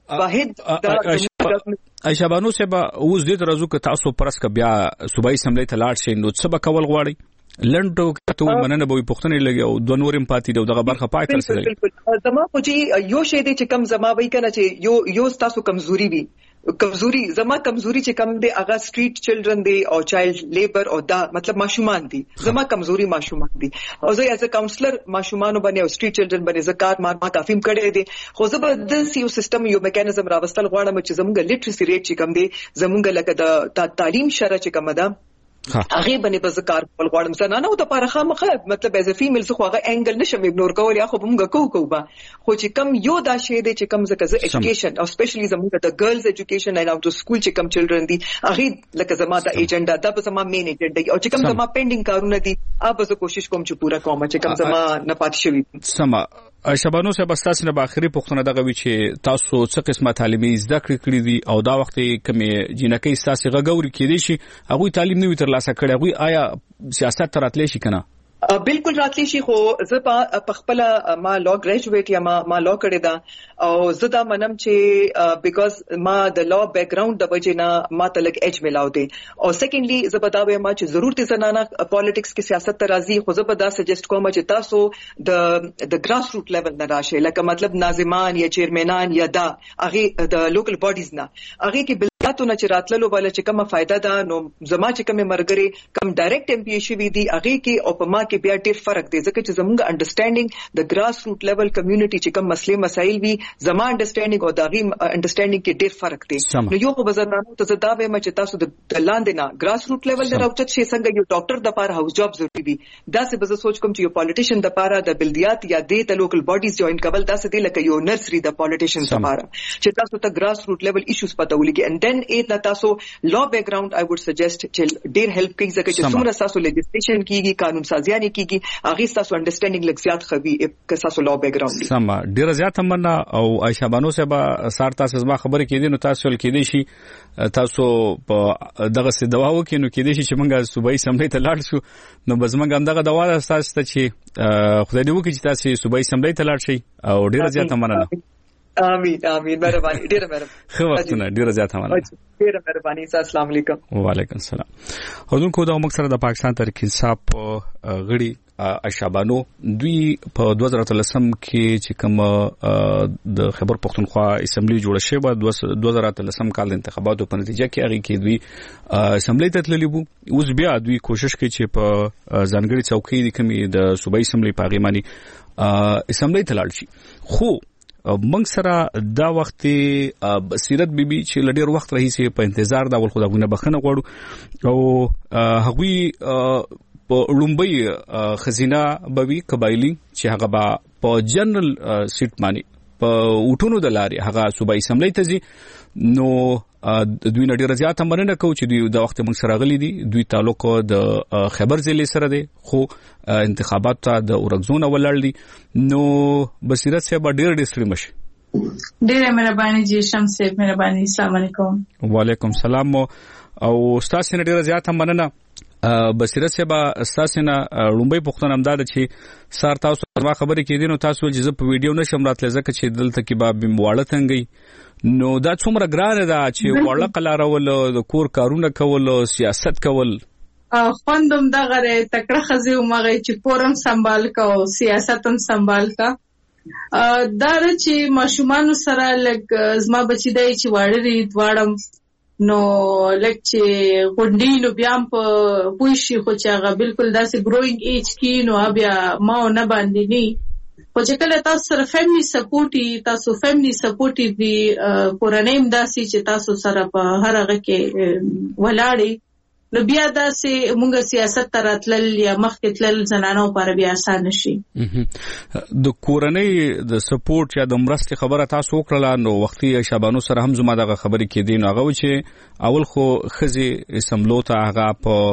واحد شابانو سبا اوس دې ترازو که تاسو پرسک بیا صوبایي اسمبلی ته لاړ شئ نو څه به کول غواړئ لندو کته مننه به پښتنې لګي او د نورم پاتې دی دغه برخه پای تر سره زما خو چې یو شی دی چې کم زما وای کنه چې یو تاسو کمزوري وي کمزوري چې کم دی هغه سټریټ چلډرن دی او چایلډ لیبر او دا مطلب ماشومان دي زما کمزوري ماشومان دي او زه ایز ا کاونسلر ماشومان باندې او سټریټ چلډرن باندې زکات ما کافي کړی دي خو زه به د یو سیستم یو میکانیزم راوستل غواړم چې زموږ لیټریسي ریټ چې کم دی زموږ لکه د تعلیم شره چې کم ده هغه باندې به ذکر کول غواړم زنانه او د پاره مخه مطلب ایز ا فیمیل زه خو هغه انګل نشم اګنور کول یا خو موږ کوو خو چې کم یو دا شی دی چې کم زکه ایجوکیشن او سپیشلی زموږ د ګرلز ایجوکیشن اینڈ اوټ سکول چې کم چلډرن دي هغه لکه زما د ایجنډا دا به زما مین ایجنډا او چې کم زما پینډینګ کارونه دي اوب زه کوشش کوم چې پورا کوم چې کم زما نه پات شوی سما شبانو صاحب تاسو نه باخري پښتنه دغه وی چې تاسو څه قسمه تعلیمي زده کړې دي او دا وخت کمې جنکې تاسو غوړي کېدې شي هغه تعلیم نه وي تر لاسه کړی هغه آیا سیاست تراتلی شي کنه بالکل راتلی شي خو زه په خپل ما لا ګریجویټ یا ما لا کړی دا او زه دا منم چې بیکاز ما د لا بیک ګراوند د وجې نه ما ته لګ ایج ملاو دی او سیکنډلی زه به دا وایم چې ضرورت زنانه پالیټکس کې سیاست ته راځي خو زه به دا سجیسټ کوم چې تاسو د ګراس روټ لیول نه راشي لکه مطلب ناظمان یا چیرمنان یا دا هغه د لوکل باډیز نه هغه کې تاسو نه چې راتللو بل چې کومه فائدہ ده نو زما چې کومه مرګري کم ډایرکټ ایم پی شي وی دي هغه کې او په ما کې بیا ډیر فرق دی ځکه چې زموږ انډرستانډینګ د ګراس روټ لیول کمیونټي چې کوم مسلې مسایل وي زما انډرستانډینګ او داغي انډرستانډینګ کې ډیر فرق دی نو یو په بزرګانو ته زدا به چې تاسو د لاندې نه ګراس روټ لیول نه راوچت شي څنګه یو ډاکټر د پاره هاوس جاب ضروري دي دا څه به سوچ کوم چې یو پالیټیشن د پاره د بلدیات یا د لوکل باډیز جوائن کول دا څه دی لکه یو نرسري د پالیټیشن لپاره چې تاسو ته ګراس روټ لیول ایشوز پته ولګي and then اې تاسو law background I would suggest چې ډیر هیلپ کوي ځکه چې څومره تاسو لیجسلیشن کیږي قانون سازیانه کیږي هغه تاسو انډرستانډینګ لږ زیات خوي که تاسو law background دي سم ډیر زیات مننه او عائشہ بانو صاحب سار تاسو زما خبره کیدي نو تاسو کېدی شي تاسو په دغه څه دوا وکینو کېدی شي چې موږ صوبایي سملې ته لاړ شو نو بس موږ هم دغه دوا تاسو ته چې خدای دې وکړي چې تاسو صوبایي سملې ته لاړ شئ او ډیر زیات مننه امين مهرباني ډیره مهرباني خو وختونه ډیره زیاته مننه ډیره مهرباني السلام علیکم وعلیکم السلام هودونکو د موږ سره د پاکستان تحریک انصاف غړي عائشہ بانو دوی په 2013 کې چې کوم د خیبر پختونخوا اسمبلی جوړه شوه په 2013 کال د انتخاباتو په نتیجه کې هغه کې دوی اسمبلی ته تللی وو اوس بیا دوی کوشش کوي چې په ځانګړي چوکۍ د کمی د صوبایي اسمبلی په غیمانی اسمبلی ته لاړ شي خو موږ سره دا وخت بصیرت بیبي چې لډیر وخت راهیسي په انتظار دا ول خدایونه بخنه غواړو او هغوی په لومبي خزینه بوي قبایلی چې هغه په جنرال سیټ باندې په وټونو د لارې هغه صوبایي اسمبلی ته ځي نو دوی نه ډیر زیات مننه کوي چې دوی د وخت موږ سره غلي دي دوی تعلق د خیبر ضلع سره دی خو انتخابات ته د اورګزون ولړ دي نو بصیرت صاحب ډیر ډیر مشه ډیره مهرباني جی شمس صاحب مهرباني السلام علیکم وعلیکم السلام او استاد سره ډیر زیات مننه بصیرت صاحب استاد نه لومبي پښتون امداد چې سار تاسو ما خبرې کېدین نو تاسو چې په ویډیو نشم راتله ځکه چې دلته کې باب واړه څنګه نو دا څومره ګرانه ده چې وړه قلارول د کور کارونه کول سیاست کول خوندم دا غره تکړه خزي او مغه چې کورم سنبال کا او سیاستم سنبال کا دا چې ماشومان سره لګ زما بچی دی چې واړري دواړم نو لکه چې غونډې نو بیا په پوښي خو چې هغه بالکل داسې ګروینګ ایج کې نو بیا ما نه باندې ني خو چې کله تاسو سره فیملی سپورټي دی کورنۍ داسې چې تاسو سره په هر هغه کې ولاړی نو بیا داسې مونږه سیاست ته راتلل یا مخکې تلل زنانو لپاره بیا آسان شي د کورنۍ د سپورټ یا د مرستې خبره تاسو وکړه نو وختي شبانو سره هم زما دغه خبرې کې دي نو هغه چې اول خو خزي سملو ته هغه په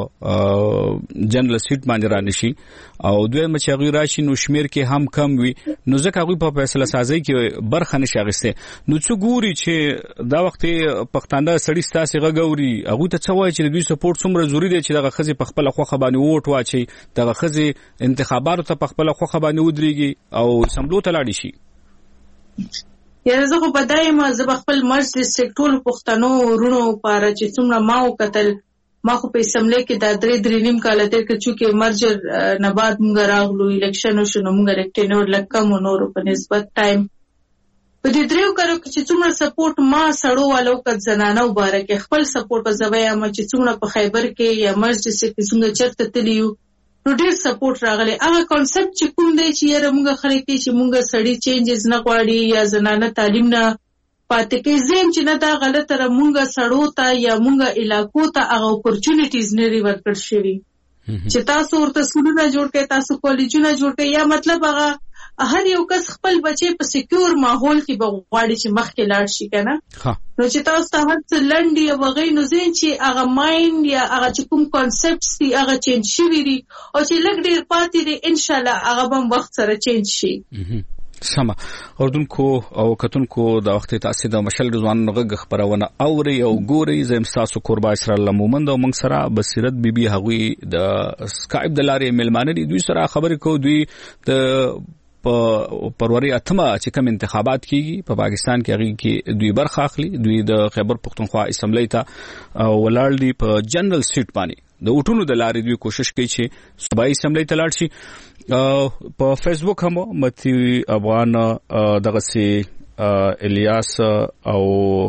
جنرال سیټ باندې را نشي او دوی مچ هغه راشي نو شمیر کې هم کم وي نو ځکه هغه په فیصله سازي کې برخه نشي غسته نو څو ګوري چې دا وخت پښتانه سړی ستاسو غووري هغه ته څه وایي چې دوی سپورټ څومره ضروری دی چې دغه خزي په خپل خوخه باندې ووټ واچي دغه خزي انتخاباتو ته په خپل خوخه باندې ودرېږي او سملو ته لاړ شي یا زه خو بدای ما زه خپل مرز ډیسټریکټ ټول پښتنو ورونو لپاره چې څومره ما وکتل ما خو په اسمبلی کې د 3 نیم کال تر کې چې مرجر نه بعد موږ راغلو الیکشن شنو موږ ریکټینور لکم نور په نسبت ټایم په دې دریو کارو کې چې څومره سپورټ ما سړو والو کړ زنانه مبارک خپل سپورټ په زویا ما چې څومره په خیبر کې یا مسجد کې څنګه چرته تلیو نو ډیر سپورټ راغلی هغه کانسپټ چې کوم دی چې یاره موږ خلک چې موږ سړی چینجز نه غواړي یا زنانه تعلیم نه پاتې کې زم چې نه دا غلطه را موږ سړو ته یا موږ علاقو ته هغه اپورچونټیز نه ورکړ شوی چې تاسو ورته سکولونه جوړ کړئ تاسو کالجونه جوړ کړئ یا مطلب هغه هر یو کس خپل بچي په سکیور ماحول کې بغواړي چې مخکې لاړ شي کنه نو چې تاسو ته هر څه لنډي او غي نو زین چې هغه مایند یا هغه چې کوم کانسپټس دي هغه چینج شي وي او چې لګ ډیر پاتې دي ان شاء الله هغه هم وخت سره چینج شي سما اردوونکو او کتونکو د وخت تاسو د مشل رضوان غږ خبرونه اوري او ګوري زم تاسو قربا اسرائیل مومند او موږ سره بصیرت بیبي هغوی د سکایپ د لارې ملمانه دي دوی سره خبرې کو دوی د په پروري اتمه چې کوم انتخابات کیږي په پاکستان کې هغه کې دوی برخه اخلي دوی د خیبر پختونخوا اسمبلی ته ولړ دي په جنرال سیټ باندې د اوټونو د لارې دوی کوشش کوي چې صوبایي اسمبلی ته لاړ شي په فیسبوک هم متي افغان دغه سي الیاس او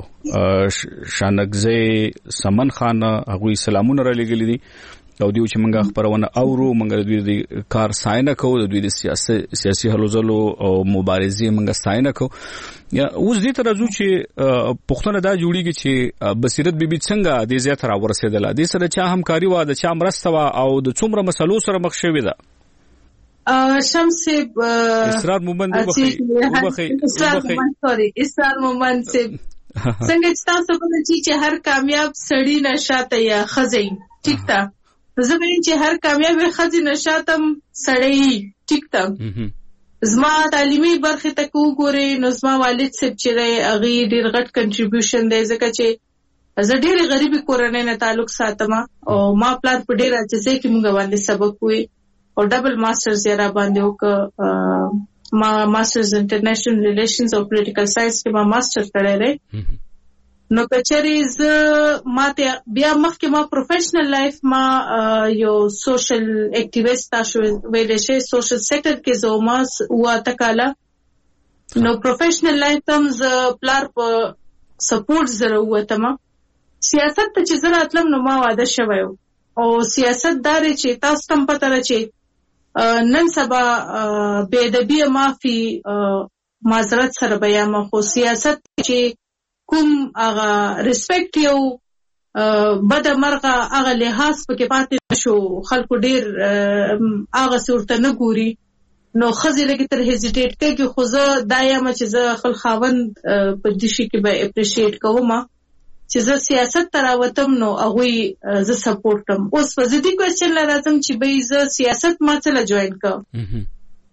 شانګزي سمن خان هغه سلامونه را لګلې دي او دیو چې منګه خبرونه اورو منګه دوی د کار ساينه کو د دوی د سیاسي هلو ځلو او مبارزې منګه ساينه کو یا اوس دې تر ازو چې پښتون دا جوړیږي چې بصیرت بیبي څنګه د زیات را ورسېدله د سره چا همکاري وا د چا مرسته وا او د څومره مسلو سره مخ شوې ده شمس اسرار مومند وبخي اسرار مومند څنګه تاسو په چې هر کامیاب سړی نشاته یا خزي ٹھیک تا زمين چې هر کامیاب خزي نشاتم سړی ٹھیک تا زما تعلیمي برخه ته وګورئ نو زما والد صاحب چې هغه ډیر غټ کنټریبیوشن دی ځکه چې زه ډیر غریبي کورنۍ نه تعلق ساتم او ما پلان په ډیر اچسه کې موږ باندې سبق وي او ډبل ماسترز یې را باندې وک ما ماسترز انټرنیشنل ریلیشنز او پولیټیکل ساينس کې ما ماستر کړی دی نو کچري ز ماته بیا مخکې ما پروفیشنل لایف ما یو سوشل اکټیویست تاسو ویلې شي سوشل سیکټر کې زوماس واته کاله نو پروفیشنل لایف هم ز پلار په سپورټ زره وته ما سیاست ته چې زره اتلم نو ما واده شوی او سیاست دار چې تاسو تم پته را چې نن سبا بے ادبی معافي معذرت سره بیا ما خو سیاست چې کوم هغه ریسپیکټ یو بد مرغه هغه لحاظ پکې پاتې نشو خلکو ډیر هغه صورت نه ګوري نو خزي لګي تر هیزیټیټ کوي خو زه دایم چې زه خپل خاوند په دې شي کې به اپریشیټ کوم چې زه سیاست تراوتم نو هغه زه سپورټم اوس په دې کوېسچن لازم چې به زه سیاست ما څه لا جوائن کوم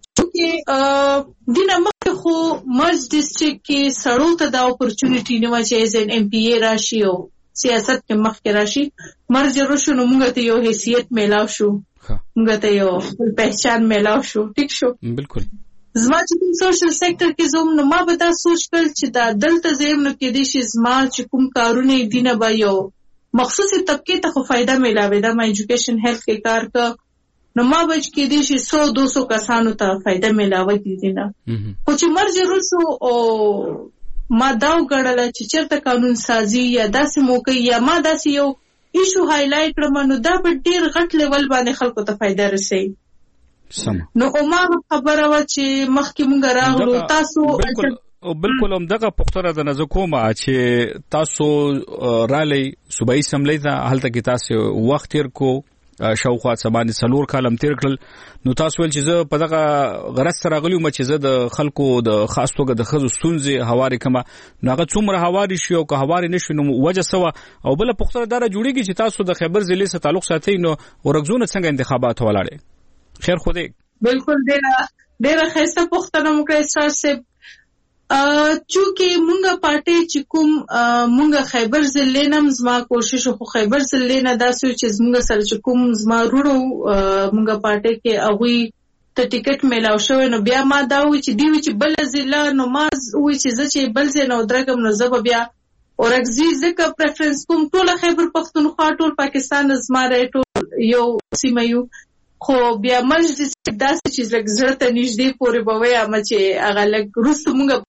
چې دینه خو مرز ډیسټریکټ کې سړو ته دا اپورچونټی نه چې ایز ان ایم پی ای راشي او سیاست کې مخکې راشي مرز راشو نو موږ ته یو حیثیت میلاو شو موږ ته یو پہچان میلاو شو ٹھیک شو بالکل زما چې سوشل سېکټر کې زوم نو ما به دا سوچ کړ چې دا دلته زم نو کې دي چې زما چې کوم کارونه دینه به یو مخصوصي طبقه ته خو فائدہ میلاوي دا ما ایجوکیشن هیلث کې کار کا نو ما بچ کې دي چې 100-200 کسانو ته فائدہ میلاوي دي نه خو چې مرز رسو او ما دا وګړل چې چرته قانون سازي یا داسې موقع یا ما داسې یو ایشو هایلایټ کړم نو دا په ډیر غټ لیول باندې خلکو ته فائدہ رسي نو ما خبره و چې مخکې مونږ راغلو تاسو بالکل هم دغه پختره د نظر کومه چې تاسو رالي صوبایي اسمبلی ته هلته کې تاسو وخت تیر کو شاوخوا سبانه سلور کالم تیر کړل نو تاسو ول چې زه په دغه غرض سره غلیو م چې زه د خلکو د خاص توګه د خزو سنځي حواري کما نو هغه څومره حواري شي او که حواري نشي نو وجه سوا او بل پختره دره جوړیږي چې تاسو د خیبر ضلع سره تعلق ساتي نو ورغزونه څنګه انتخابات ولاړې خیر خو دې بالکل ډېر خسته پختره موږ اساس سے چونکه مونږه پارټي چې کوم مونږه خیبر ضلع نم زما کوشش خو خیبر ضلع نه داسې چې مونږه سره چې کوم زما ورو مونږه پارټي کې اوی ته ټیکټ میلاو شوی نو بیا ما دا وی چې دی چې بل ضلع نو ما وی چې زه چې بل ځای نو درګم نو زه بیا اورګزي ځکه پریفرنس کوم ټول خیبر پختونخوا ټول پاکستان زما راي ټول یو سیمه یو خو بیا مجلس داسې چې زړه ته نږدې پورې بوي اما چې هغه لګ روس مونږه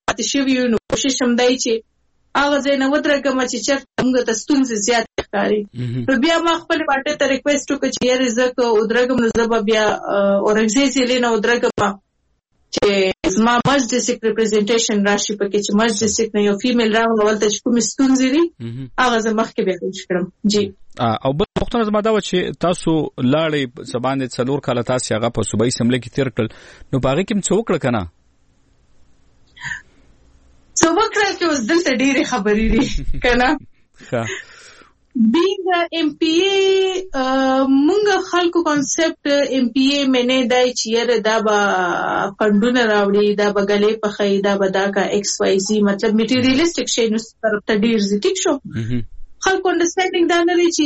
پاتې شوي نو کوشش هم دی چې هغه ځای نه ودرېږم چې چېرته موږ ته ستونزې زیاتې ښکاري. نو بیا ما خپلې پارټۍ ته ریکویسټ وکړه چې یارې زه که ودرېږم نو زه به بیا اورنګزیب ضلعې نه ودرېږم چې زما مرج ډسټرکټ ریپرزنټیشن راشي پکې چې مرج ډسټرکټ نه یو فیمیل راغله ولته چې کومې ستونزې دي هغه زه مخکې بیا کوشش کړم. جی او بل پوښتنه زما دا و چې تاسو لاړې زبانې 4 کاله تاسو هغه په صوبایي اسمبلی کې تیر کړل نو په هغې کې څه وکړه که نه؟ څه وکړل چې اوس دلته ډېرې خبرې دي که نه. being a MPA مونږ خلکو کانسپټ MPA معنی دی چې یاره دا به فنډونه راوړي دا به ګلې پخوي دا به دا کا XYZ مطلب میټیریالیسټک شی نو طرف ته ډېر زی ټیک شو. خلکو انډرسټینډینګ دا نه لري چې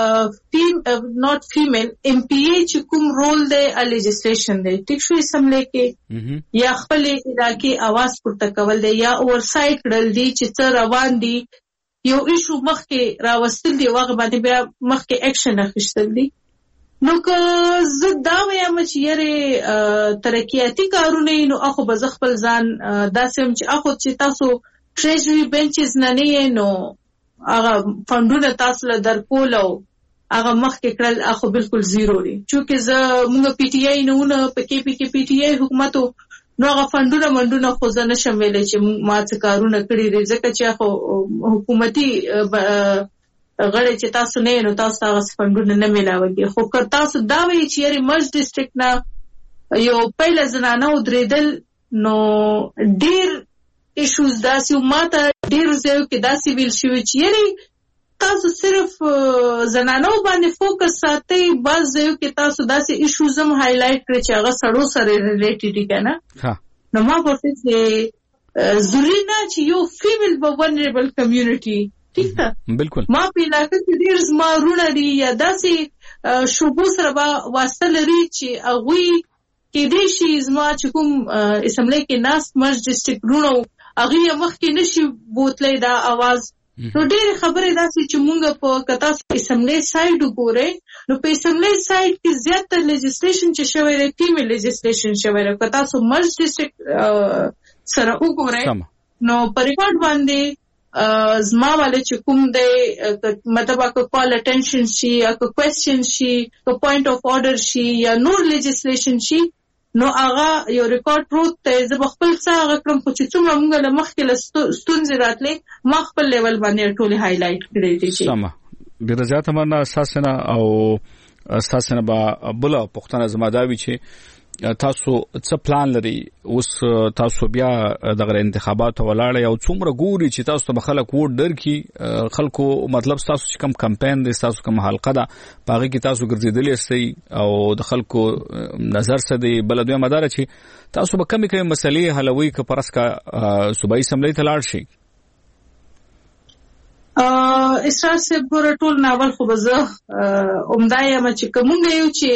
ناٹ فیمیل MPA چې کوم رول دی لیجسلیشن دی ټیک شو اسمبلی کې یا خپل علاقې आवाज پورته کول دی یا اورسایټ کړل دی چې څه روان دي یو ایشو مخکې راوستل دی واغه باندې بیا مخکې اکشن اخیستل دی. نو که زه دا وایم چې یاره ترقیاتي کارونه نو اخو به زه خپل ځان داسې هم چې اخو چې تاسو ټریجري بینچز نه نه نو هغه فنډونه تاسو له درکول او هغه مخکې کړل اخو بالکل زیرو دی چونکه زه موږ PTI نه ونه په کې PTI حکومتو نو هغه فنډونه منډونه خو زه نشم ویلی چې ما څه کارونه کړي دي ځکه چې خو حکومتي غړي چې تاسو نه نو تاسو هغه فنډونه نه میلاوږي. خو که تاسو دا وایي چې یاري مرج ډسټرکټ نه یو پیله زنانه ودرېدل نو ډېر ایشوز داسې ماته ډېر ځایو کې داسې ویل شوي چې یاري تاسو صرف زنانو باندې فوکس ساتئ بعض ځایو کې تاسو داسې ایشوز هم هایلایټ کړئ چې هغه سړو سره ریلیټډ دي که نه. نو ما ورته چې ضروري نه چې یو فیمیل به ونریبل کمیونټي ٹھیک ده بالکل ما په علاقه کې ډېر زما وروڼه دي یا داسې شوبو سره به واسطه لري چې هغوی کېدای شي زما چې کوم اسمبلی کې ناست مرج ډسټرکټ وروڼه هغوی یې مخکې نشي بوتلی دا اواز. نو ډېرې خبرې داسې چې مونږ په که تاسو اسمبلی سایډ وګورئ نو په اسمبلی سایډ کې زیاتره لیجسلیشن چې شوی دی فیمیل لیجسلیشن شوی دی. که تاسو مرج ډسټرکټ سره وګورئ نو په ریکارډ باندې زما والا چې کوم دی مطلب که کال اټینشن شي یا که کوېسچن شي که پوینټ آف آرډر شي یا نور لیجسلیشن شي نو هغه یو ریکارډ پروت دی. زه به خپل څه هغه کړم خو چې څومره مونږ له مخکې له ستونزې راتلې ما خپل لیول باندې ټولې هایلایټ کړې دي. سمه ډېره زیاته مننه ستاسو نه او ستاسو نه به بله پوښتنه زما دا وي چې تاسو څه پلان لري اوس تاسو بیا دغه انتخابات ولاړی او څومره ګوري چې تاسو ته خلک ووټ درکړي خلکو مطلب تاسو چې کوم کمپاین دی تاسو کوم حلقه ده په هغې کې تاسو ګرځېدلی یاستئ او د خلکو نظر څه دی. بله دویمه دا ده چې تاسو به کمې مسلې حلوئ که فرض که صوبایي اسمبلۍ ته لاړ شئ؟ اسرار صاحب ګوره ټول ناول خو به زه عمده یم چې که مونږ یو چې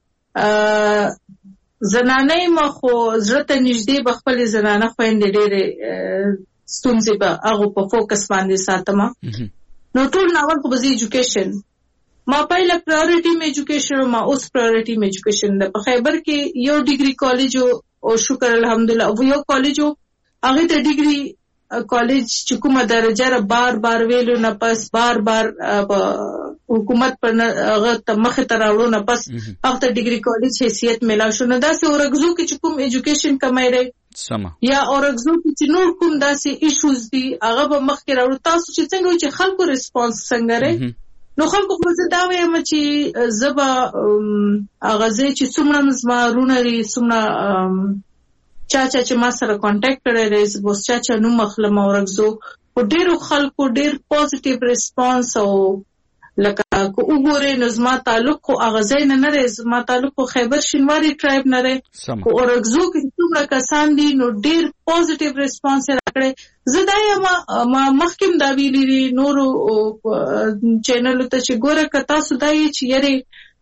زنانه ما خو زړه ته نږدې به خپلې زنانه خویندې ډېرې ستونزې به هغو په فوکس باندې ساتم. نو ټول ناول خو به زه ایجوکیشن ما پهله پرایورټي مې ایجوکیشن ما اوس پرایورټي مې ایجوکیشن ده. په خیبر کې یو ډیګري کالج او شکر الحمدلله یو کالج هغې ته ډیګري کالج چې کومه درجه را بار ویلو نه پس بار حکومت پر هغه ته مخې ته راوړو نه پس هغه ته ډیګري کالج حیثیت میلاو شو. نو داسې اورګزو کې چې کوم ایجوکیشن کمی دی یا اورګزو کې چې نور کوم داسې ایشوز دي هغه به مخکې راوړو. تاسو چې څنګه چې خلکو ریسپانس څنګه دی نو خلکو خو زه دا وایم چې زه به هغه ځای چې څومره زما وروڼه دي څومره چا چې ما سره کانټیکټ کړی دی زه به اوس چا نوم اخلم اورګزو خو ډېرو خلکو ډېر پازیټیو ریسپانس او لکه که وګورئ نو زما تعلق خو هغه ځای نه دی زما تعلق خو خیبر شینواري ټرایب نه دی خو اورګزو کې څومره کسان دي نو ډېر پازیټیو ریسپانس یې راکړی. زه دا یم ما مخکې هم دا ویلي دي نورو چینلو ته چې ګوره که تاسو دا یې چې یارې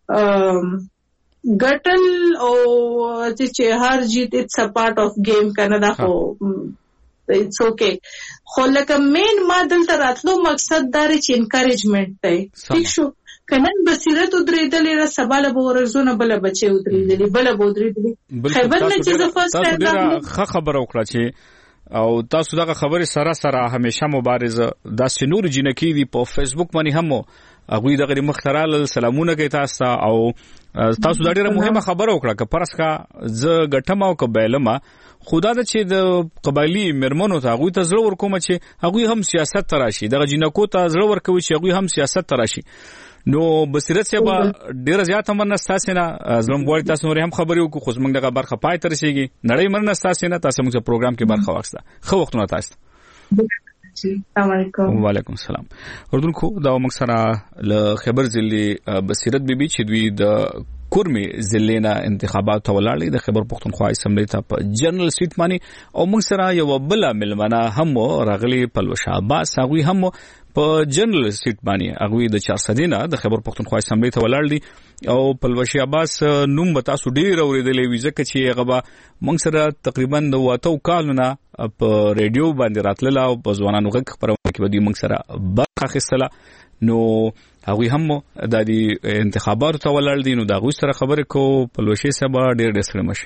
ګټل او چې هر جیت اټس ا پارت اف گیم کنه دا خو اټس اوکے خو لکه مین ما دلته راتلو مقصد دا چې انکریجمنٹ دی ٹھیک شو کنن بصیرت ودرېدلې را سباله به ورزونه بل بچي ودرېدلې بل به ودرېدلې خبر نه چې د فرست ډیره خبره وکړه چې او تاسو دغه خبره سره همیشه مبارزه د سنور جنکی دی په فیسبوک باندې هم هغه دغه مخترال سلامونه کوي تاسو او تاسو دا ډیره مهمه خبره وکړه چې پرسکا ز غټم او قبایلما خدا د چې د قبایلی مرمنو ته هغه ته زړه ورکوم چې هغه هم سیاست تراشي دغه جنکو ته زړه ورکوي چې هغه هم سیاست تراشي نو بصیرت سبا ډیره زیاته منستاسه نه زلم غوړی تاسو نور هم خبرې وکړو خو زمونږ دغه برخه پای تر شيږي نړۍ منستاسه نه تاسو موږ پروګرام کې برخه واخسته خو وختونه تاسو السلام علیکم وعلیکم السلام اردوونکو دا موږ سره له خبر ضلع بصیرت بیبي چې دوی د کورمي ضلعنا انتخابات ولاړې د خبر پښتونخوا اسمبلی ته په جنرال سیټ باندې او موږ سره یو بل ملمنه هم راغلي پلوش عباس هغه هم په جنرال سیټ باندې هغه د 400 نه د خبر پښتونخوا اسمبلی ته ولاړ دي او پلوش عباس نوم به تاسو ډیر اوریدلې وي ځکه چې هغه موږ سره تقریبا د واتو کالونه په ریډیو باندې راتلله او په ځوانانو غږ خبرونه کې به موږ سره برخه اخیستله نو هغه هم د انتخاباتو ته ولاړ دي نو دا غوښ سره خبرې کو پلوشي سبا ډیر سره مشي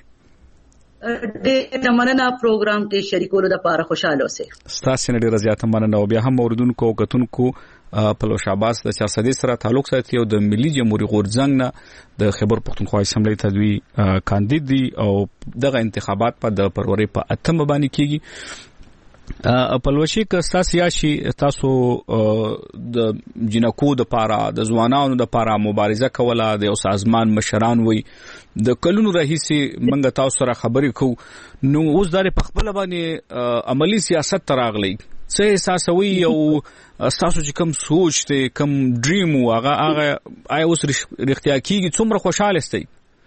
د مننه پروګرام ته شریکولو د لپاره خوشاله اوسئ ستاسو نه ډیر زیات مننه او بیا هم اوردونکو کتونکو پلوش عباس د 400 سره تعلق ساتي او د ملي جمهوریت غورځنګ نه د خبر پښتونخوا اسمبلی ته دوی کاندید دي او دغه انتخابات په د فروری په 8 باندې کیږي پلوشي که سیاسي تاسو د جنکو د پاره د ځوانانو د پاره مبارزه کوله د یو سازمان مشران وي د کلونو راهیسي منګه تاسو سره خبرې کو نو اوس د خپل باندې عملی سیاست تراغلی څه احساس وي او تاسو چې کوم سوچ ته کوم ډریم هغه اوس رښتیا کیږي څومره خوشاله استئ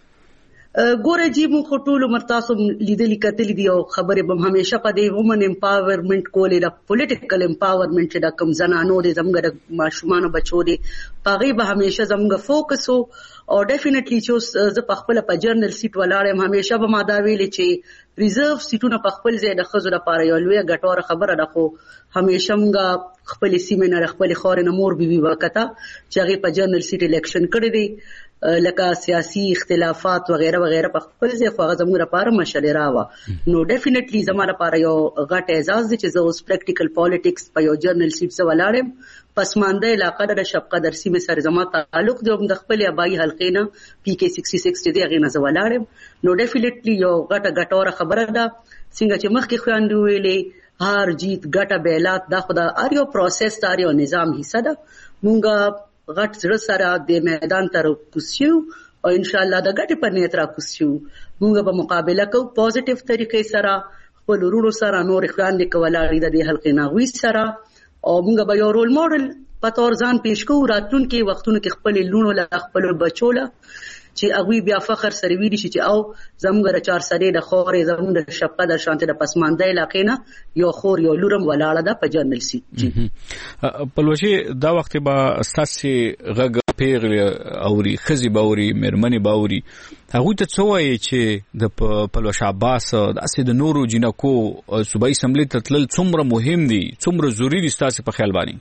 ګوره جی مو خټول مرتاسو لیدلې کتلې دی او خبره به همیشه په دې وومن امپاورمنت کولې د پولیټیکل امپاورمنت چې د کم زنانو د زمګر ماشومان بچو دي پاغي به همیشه زمګه فوکس او ډیفینیټلی چې ز په خپل په جرنل سیټ ولاړم همیشه به ما دا ویلې چې ریزرو سیټونه په خپل ځای د خزو لپاره یو لوی غټوره خبره ده خو همیشه موږ خپل سیمینار خپل خورنه مور بي وکړه چې هغه په جرنل سیټ الیکشن کړی دی لکه سیاسي اختلافات وغیرہ وغیرہ په خپل ځای خو هغه زموږ لپاره مشعل راوه نو ډیفینیټلی زموږ لپاره یو غټ اعزاز دی چې زه اوس پریکټیکل پالیټکس په یو جرنل سیټ څخه ولاړم پسمانده علاقه د شبقدر سیمه سره زموږ تعلق دی د خپل ابای حلقې نه پی کې 66 چې دی هغه نه ولاړم نو ډیفینیټلی یو غټه خبره ده څنګه چې مخکې خويندو ویلې هار جیت غټه بیلات دا خدا اریو پروسس تاریو نظام حصہ ده مونږه غټ زړه سره د میدان تر کوسیو او ان شاء الله د غټ په نیت را کوسیو موږ به مقابله کوو پوزټیو طریقې سره خپل ورونو سره نور خواندې کولای د حلقې ناوي سره او موږ به یو رول ماډل په تور ځان پیش کوو راتلونکي وختونو کې خپل لونو له خپل بچو له چې هغه بیا فخر سره ویل شي چې او زموږ 400 د خورې زموږ د شپه د شانته د پسمانده علاقې نه یو خور یو لورم ولاړه ده په جرنل سیټ پلوشي دا وخت به اساسي غږ پیغله اوري خزي باوري مرمني باوري هغه ته څه وایي چې د پلوش عباس د اسې د نورو جنکو صوبایي اسمبلی ته تل څومره مهم دي څومره ضروری دي تاسو په خیال باندې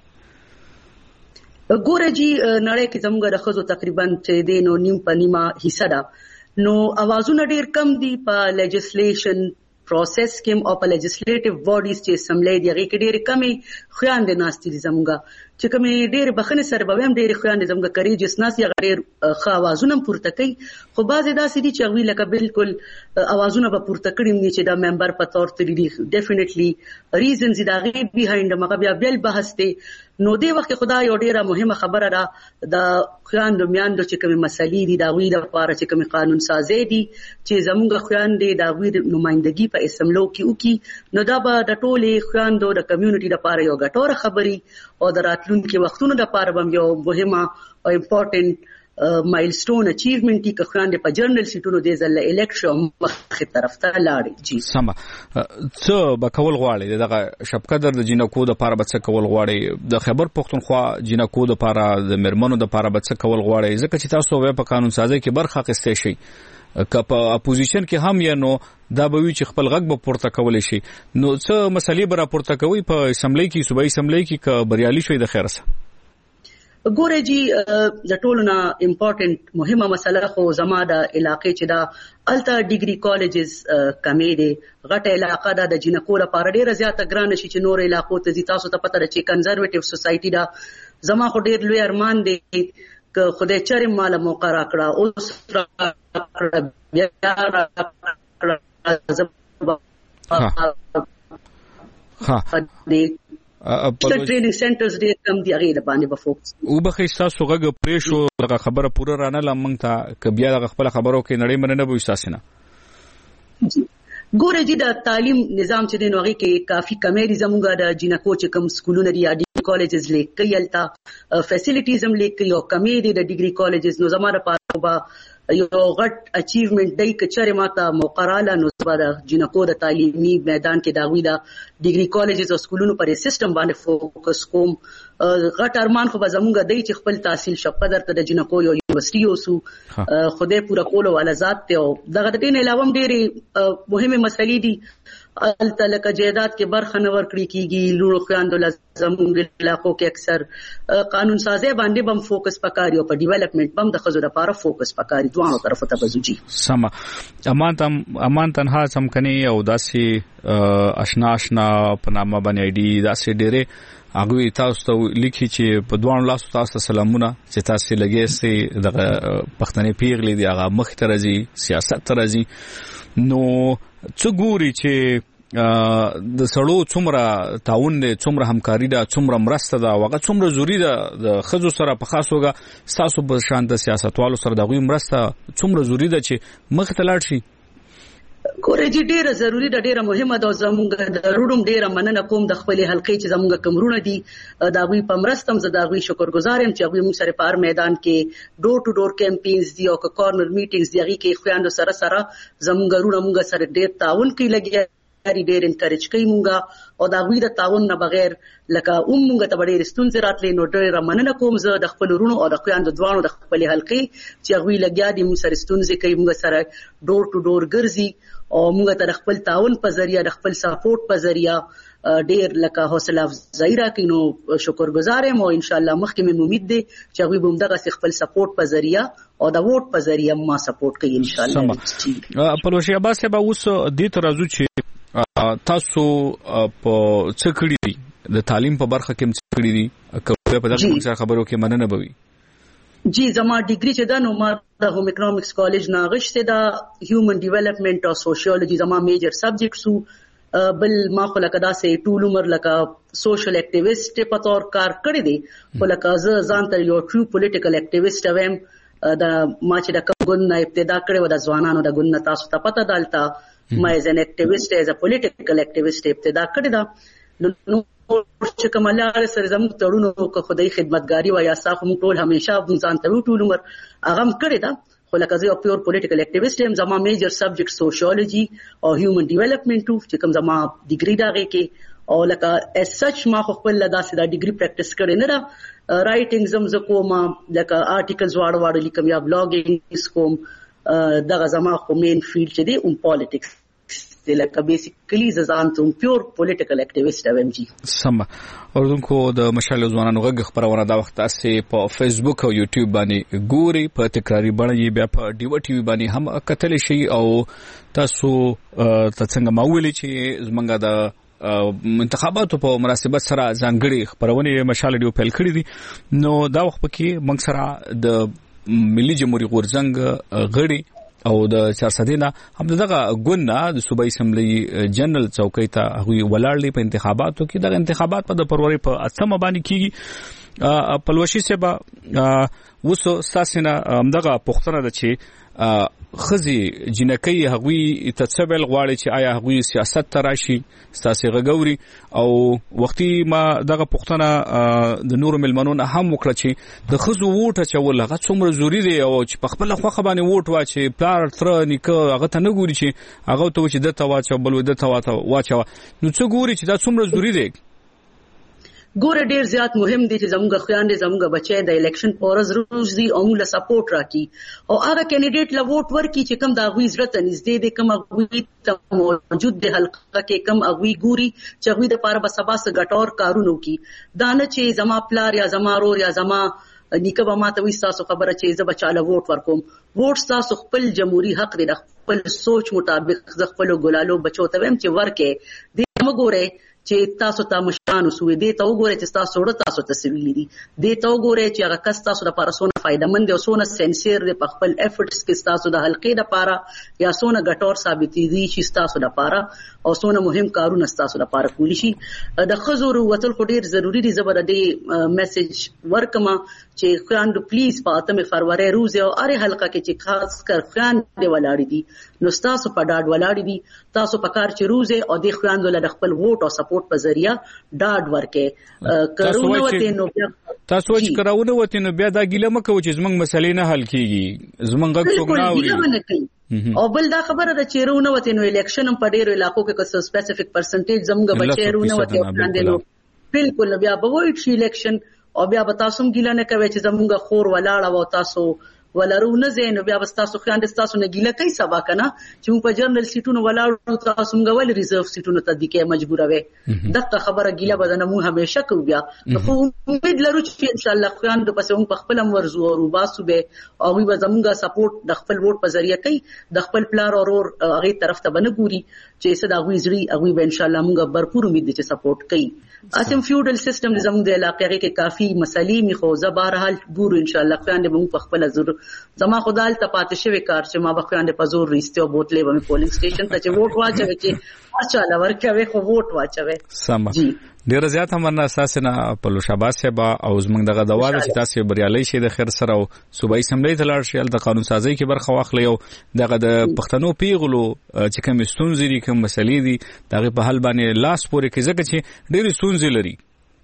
ګوره جی نړۍ کې زموږ د خزو تقریبا چې دینو نیم په نیمه حصہ ده نو اوازونه ډیر کم دي په لیجسلیشن پروسس کې او په لیجسلیټیو باډیز چې اسمبلی دی هغه کې ډیر کمی خوياندې ناشتي دي زموږ چې کوم ډیر بخنه سره به هم ډیر خوياندې زموږ کوي جسناس یا ډیر اوازونه پورته کوي خو بعضې داسې دي چې هغه لکه بالکل اوازونه به پورته کړي دي چې د ممبر په تور ته دي ډیفینیټلی ریزنز دا غي بیهایند مګه بیا بل بحث دی نو دی وخت خدای یو ډیره مهمه خبره ده د خوياندو میاندو چې کوم مسلې دي دا وی د لپاره چې کوم قانون سازي دي چې زموږ خوياندې دا وی نمائندګي په اسمبلو کې وکي نو دا به د ټولې خوياندو د کمیونټي لپاره یو غټوره خبري او د راتلونکي وختونو لپاره هم یو مهمه او امپورټنت مایلستون اچیومنت کی خوياندې په جرنل سیټونو د ځل الیکشن مخه طرف ته لاړې جی سم څه بکول غواړي دغه شپقدر د جنکو د پاره بچ کول غواړي د خبر پښتونخوا جنکو د پاره د مرمنو د پاره بچ کول غواړي ځکه چې تاسو په قانون سازي کې برخه اخیستئ شي که په اپوزیشن کې هم یا نو دا به وی چې خپل غږ به پورته کول شي نو څه مسلې به را پورته کوي په اسمبلی کې صوبایي اسمبلی کې ک بریالي شوي د خیر سره ګوره جی د ټولو نه امپورټنت مهمه مسله خو زما د علاقې چې دا الته ډیګري کالجز کمې دي غټه علاقه ده د جنکو لپاره ډیره زیاته ګرانه شي چې نور علاقو ته ځي تاسو ته پته ده چې کنزرویټیو سوسایټي دا زما خو ډیر لوی ارمان دی که خدای چرې مال موقع راکړه اوس راکړه بیا راکړه ټریننګ سنټرز ډېر کم دي هغه د باندې بفوکس او بخښ تاسو غږ پرې شو دغه خبره پوره رانه لمنګ ته ک بیا دغه خپل خبرو کې نړۍ مننه به تاسو نه ګوره جی د تعلیم نظام چې دی نو هغه کې کافي کمی دي زموږ د جنکو چې کوم سکولونه دي یا ډیګري کالجز لیکي التا فیسیلیټیز هم لیکي او کمی دي د ډیګري کالجز نو زموږ لپاره یو غټ اچیومنت دی که چېرې ماته موقع رااله نو زه به د جنکو د تعلیمي میدان کې د هغوی د ډیګري کالجز او سکولونو پر سیسټم باندې فوکس کوم غټ ارمان خو به زموږ دی چې خپل تحصیل شپه درته د جنکو یو یونیورسټي اوسو خدای پوره کولو والا ذات دی او دغه د دې نه علاوه هم ډېرې مهمې مسلې دي الته لکه جایداد کې برخه نه ورکړي کېږي لوړو خویندو له زموږ علاقو کې اکثر قانون سازۍ باندې به هم فوکس پکاري او په ډیولپمنټ به هم د ښځو لپاره فوکس پکاري دواړو طرفو ته به ځو جي سمه امان تنها څمکني او داسې اشنا په نامه باندې آی ډي داسې ډېرې هغه تاسو ته لیکي چې په دوه لاسو تاسو سلامونه چې تاسو لګي سي د پښتنې پیغلې دی هغه مخ ته راځي سیاست ته راځي نو څو ګوري چې د سړو څومره تعاون دی څومره همکاري ده څومره مرسته ده هغه څومره ضروري ده د ښځو سره په خاص توګه ستاسو په شان د سیاستوالو سره د هغوی مرسته څومره ضروري ده چې مخ ته لاړ شي ګوره جی ډیره ضروری ده ډیره مهمه ده زموږ د روډوم ډیره مننه کوم د خپل حلقې چې زموږ کمرونه دي دا غوي په مرستم زه دا غوي شکرګزار یم چې غوي موږ سره په میدان کې ډور ټو ډور کمپینز دي او کارنر میټینګز دي هغه کې خويندو سره زموږ روډوم موږ سره ډیر تعاون کوي لګي ډیر انکریج کوي موږ او دا غوي د تعاون نه بغیر لکه موږ ته ډیر ستونزې راتلې نو ډیر مننه کوم زه د خپل روډونو او د خويندو دوانو د خپل حلقې چې غوي لګیا دي موږ سره ستونزې کوي موږ سره ډور ټو ډور ګرځي او موږ ته د خپل تعاون په ذریعہ د خپل سپورټ په ذریعہ ډیر لکه حوصله افزایی راکړي نو شکرګزار یم او ان شاء الله مخکې مې امید ده چې هغوی به دغه خپل سپورټ په ذریعہ او د ووټ په ذریعہ ما سپورټ کوي ان شاء الله پلوشي عباس به اوس دې ترازو چې تاسو په څه کړی دي د تعلیم په برخه کې څه کړی دي کومه په دغه خبرو کې مننه بوي جی زما ډیګری چې دا نو ما د هوم اکونومکس کالج نه غشته دا هیومن ډیولپمنٹ او سوشیولوژي زما میجر سبجیکټ سو بل ما خو لکه دا سه ټول عمر لکه سوشل اکټیویسټ په تور کار کړی دی خو لکه ځان ته یو ټرو پولیټیکل اکټیویسټ ویم دا ما چې د کوم ګوند نه ابتدا کړې و د ځوانانو د ګوند تاسو ته پته دالتا ما ایز ان اکټیویسټ ایز ا پولیټیکل اکټیویسټ ابتدا کړی دا نو چې کوملار سره زموږ تړونو کو خدای خدمتګاری و یا صاحب موږ ټول همیشه ځان ته ټول عمر هغه کړی دا خو لکه زه یو پیور پولیټیکل اکټیویسټ یم زما میجر سبجیکټ سوشیولوژي او هیومن ډیولپمنٹ چې کوم زما ډیګری دا کې او لکه اس سچ ما خپل داسې دا ډیګری پریکټیس کړی نه دا رائټینګ زم کوم لکه آرټیکلز واړه لیکم یا بلاګینګ کوم دغه زما خو مین فیلډ چې دی پالیټکس لکه بیسیکلی ځان ته پیور پولیټیکل اکټیویسټ ام جی سم اوردونکو د مشال ځوانانو غږ خبرونه دا وخت تاسو په فیسبوک او یوټیوب باندې ګوري په تکراری باندې بیا په ډیو ټي وی باندې هم کتل شي او تاسو څنګه ماویل چې زمونږ د انتخاباتو په مناسبت سره ځانګړي خبرونه مشال ډیو پیل کړی دي نو دا وخت کې موږ سره د ملي جمهوریت غورځنګ غړي او د 400 نه هم دغه ګوند د صوبایي اسمبلی جنرال چوکۍ ته هغوی ولاړلی په انتخاباتو کې دغه انتخابات په د فروری په 8 باندې کیږي پلوشي سبا وسو ساسنه دغه پښتنه د چې خزي جنکی هغوی تڅبل غواړي چې آیا هغوی سیاست تراشي ساسي غګوري او وختي ما دغه پښتنه د نور ملمنون هم وکړه چې د خزو ووټ چول هغه څومره ضروری دی او چې په خپل خوخه باندې ووټ واچي پلار تر نیکه هغه ته نه ګوري چې هغه ته چې د تواچو بل د تواچو نو څه ګوري چې دا څومره ضروری دی ګوره ډیر زیات مهم دي چې زموږ خويندې زموږ بچي د الیکشن پورز روز دي او موږ له سپورټ راکړي او هغه کینډیډیټ له ووټ ورکړي چې کوم دا غوي زړه ته نږدې دي کوم غوي ته موجود دي حلقه کې کوم غوي ګوري چې غوي د پاره به سبا سره ګټور کارونه کوي دا نه چې زما پلار یا زما رور یا زما نیکه به ماته وي تاسو خبره چې زه به چاله ووټ ورکوم. ووټ تاسو خپل جمهوریت حق دی، خپل سوچ مطابق زه خپل ګلالو بچو ته ویم چې ورکې دې مګورئ چې تاسو ته مشرانو سوې دې ته وګورئ چې تاسو وړ تاسو ته سویلي دي، دې ته وګورئ چې هغه کس تاسو لپاره څونه فایدهمند او څونه سنسیر دی په خپل ایفورټس کې تاسو د حلقې لپاره یا څونه ګټور ثابتېږي چې تاسو لپاره او څونه مهم کارونه تاسو لپاره کولی شي. د ښځو وتل خو ډېر ضروري دي. زه به د دې میسج ورکم چې خویندو پلیز په 8 فروری روز او هرې حلقه کې چې خاص کر خویندې ولاړې دي نو تاسو په ډاډ ولاړې دي، تاسو په کار چې روز او د خویندو له خپل ووټ او سپورټ په ذریعہ ډاډ ورکې کارونه وته نو تاسو چې کراونه وته نو بیا دا ګیله مکو چې زمنګ مسلې نه حل کیږي، زمنګ غږ څوک نه اوري. او بل دا خبره ده چې رونه وته نو الیکشن په ډیرو علاقو کې کوم سپیسیفیک پرسنټیج زموږ بچی رونه وته وړاندې نو بالکل بیا به وایي چې الیکشن او بیا به تاسو هم ګیله نه کوي چې زموږ خور ولاړه و تاسو ولرونه زین بیا به تاسو خويند تاسو نه ګیله کوي سبا کنه چې موږ په جنرال سیټونو ولاړو تاسو موږ ول ریزرو سیټونو ته د کې مجبور وې دغه خبره ګیله بدنه مو همیشه کوو بیا خو امید لرو چې ان شاء الله خويند پس موږ په خپل ورزو او باسو به او وي زموږه سپورټ د خپل ووټ په ذریعہ کوي د خپل پلار او هغه طرف ته بنه ګوري چې صدا غوي زړی هغه به ان شاء الله موږ برپور امید دي چې سپورټ کوي. اسیم فیوډل سیستم زموږ د علاقې کې کافي مسلې می خو زبرحال ګورو ان شاء الله خويند به موږ په خپل ضرور زما خدای ته پاتې شوی کار چې ما بخويند په زور ریسته او بوتلې به پولینګ سټیشن ته چې ووټ واچوي چې اچھا لورکوي خو ووټ واچوي. سم ډیر زیات همنا اساسنه په لوشاباس سبا او زمنګ دغه دواده چې تاسو بریالي شي د خیر سره او صوبایي سملې ته لاړ شي د قانون سازي کې برخه واخلي او دغه د پښتنو پیغلو چې کوم ستونزې دي کوم مسلې دي دغه په حل باندې لاس پورې کې ځکه چې ډېر ستونزې لري.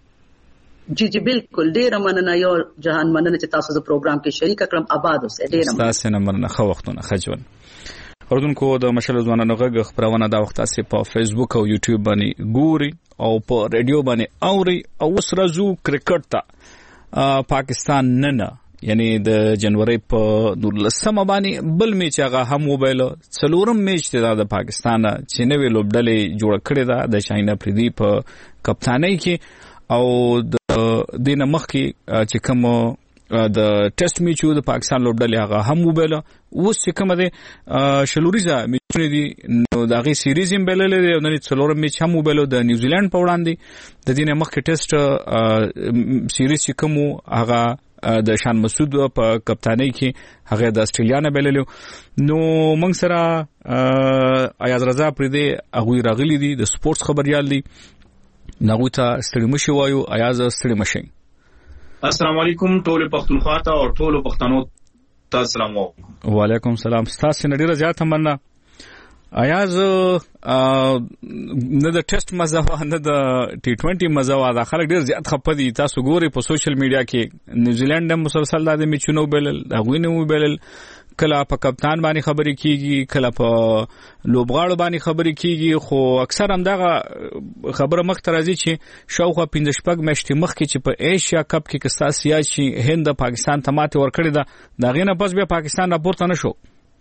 جی بالکل ډیر مننه یو جهان مننه چې تاسو د پروګرام کې شریک کړم آباد اوسه ډیر مننه تاسو نه مننه خو وختونه خجون اردوونکو د مشل ځوانانو غږ خبرونه دا وخت تاسو په فیسبوک او یوټیوب باندې ګوري او په ریډیو باندې اوري او اوس راځو کرکټ ته. پاکستان نن یعنی د جنوري په 19 باندې بل میچ هغه هم وبایل څلورم میچ د پاکستان چې نوې لوبډلې جوړ کړې ده د شاهین افریدي په کپتانۍ کې او د دینه مخکې چې کوم د ټیسټ میچو د پاکستان لوبډلې هغه هم وبایل اوس چې کوم د شلوریزا میچونه دي نو دغه سیریز هم بللې او نن څلورم میچ هم وبایل د نیوزیلند په وړاندې د دینه مخکې ټیسټ سیریز چې کوم هغه د شان مسعود په کپتانۍ کې هغه د استرالیا نه بللو نو موږ سره ایاز رضا پردي هغه راغلي دي د سپورتس خبريال دي نغوی ته ستړي مشي وایو ایاز ستړي مشي. السلام علیکم ټول پښتونخوا ته او ټول پښتنو ته السلام علیکم. وعلیکم السلام. تاسو نه ډیره زیاته مننه ایاز نه د ټیسټ مزه نه د ټي 20 مزه دا خلک ډیر زیات خپدي تاسو ګوري په سوشل میډیا کې نیوزیلند هم مسلسل د میچونو بلل هغه نه وبلل کله په کپتان باندې خبرې کیږي کله په لوبغاړو باندې خبرې کیږي خو اکثر هم دغه خبره مخ ته راځي چې شاوخوا 15 شپږ میاشتې مخکې چې په ایشیا کپ کې کساسیا چې هند پاکستان ته ماته ورکړی ده دا غینه پس بیا پاکستان راپورته نشو.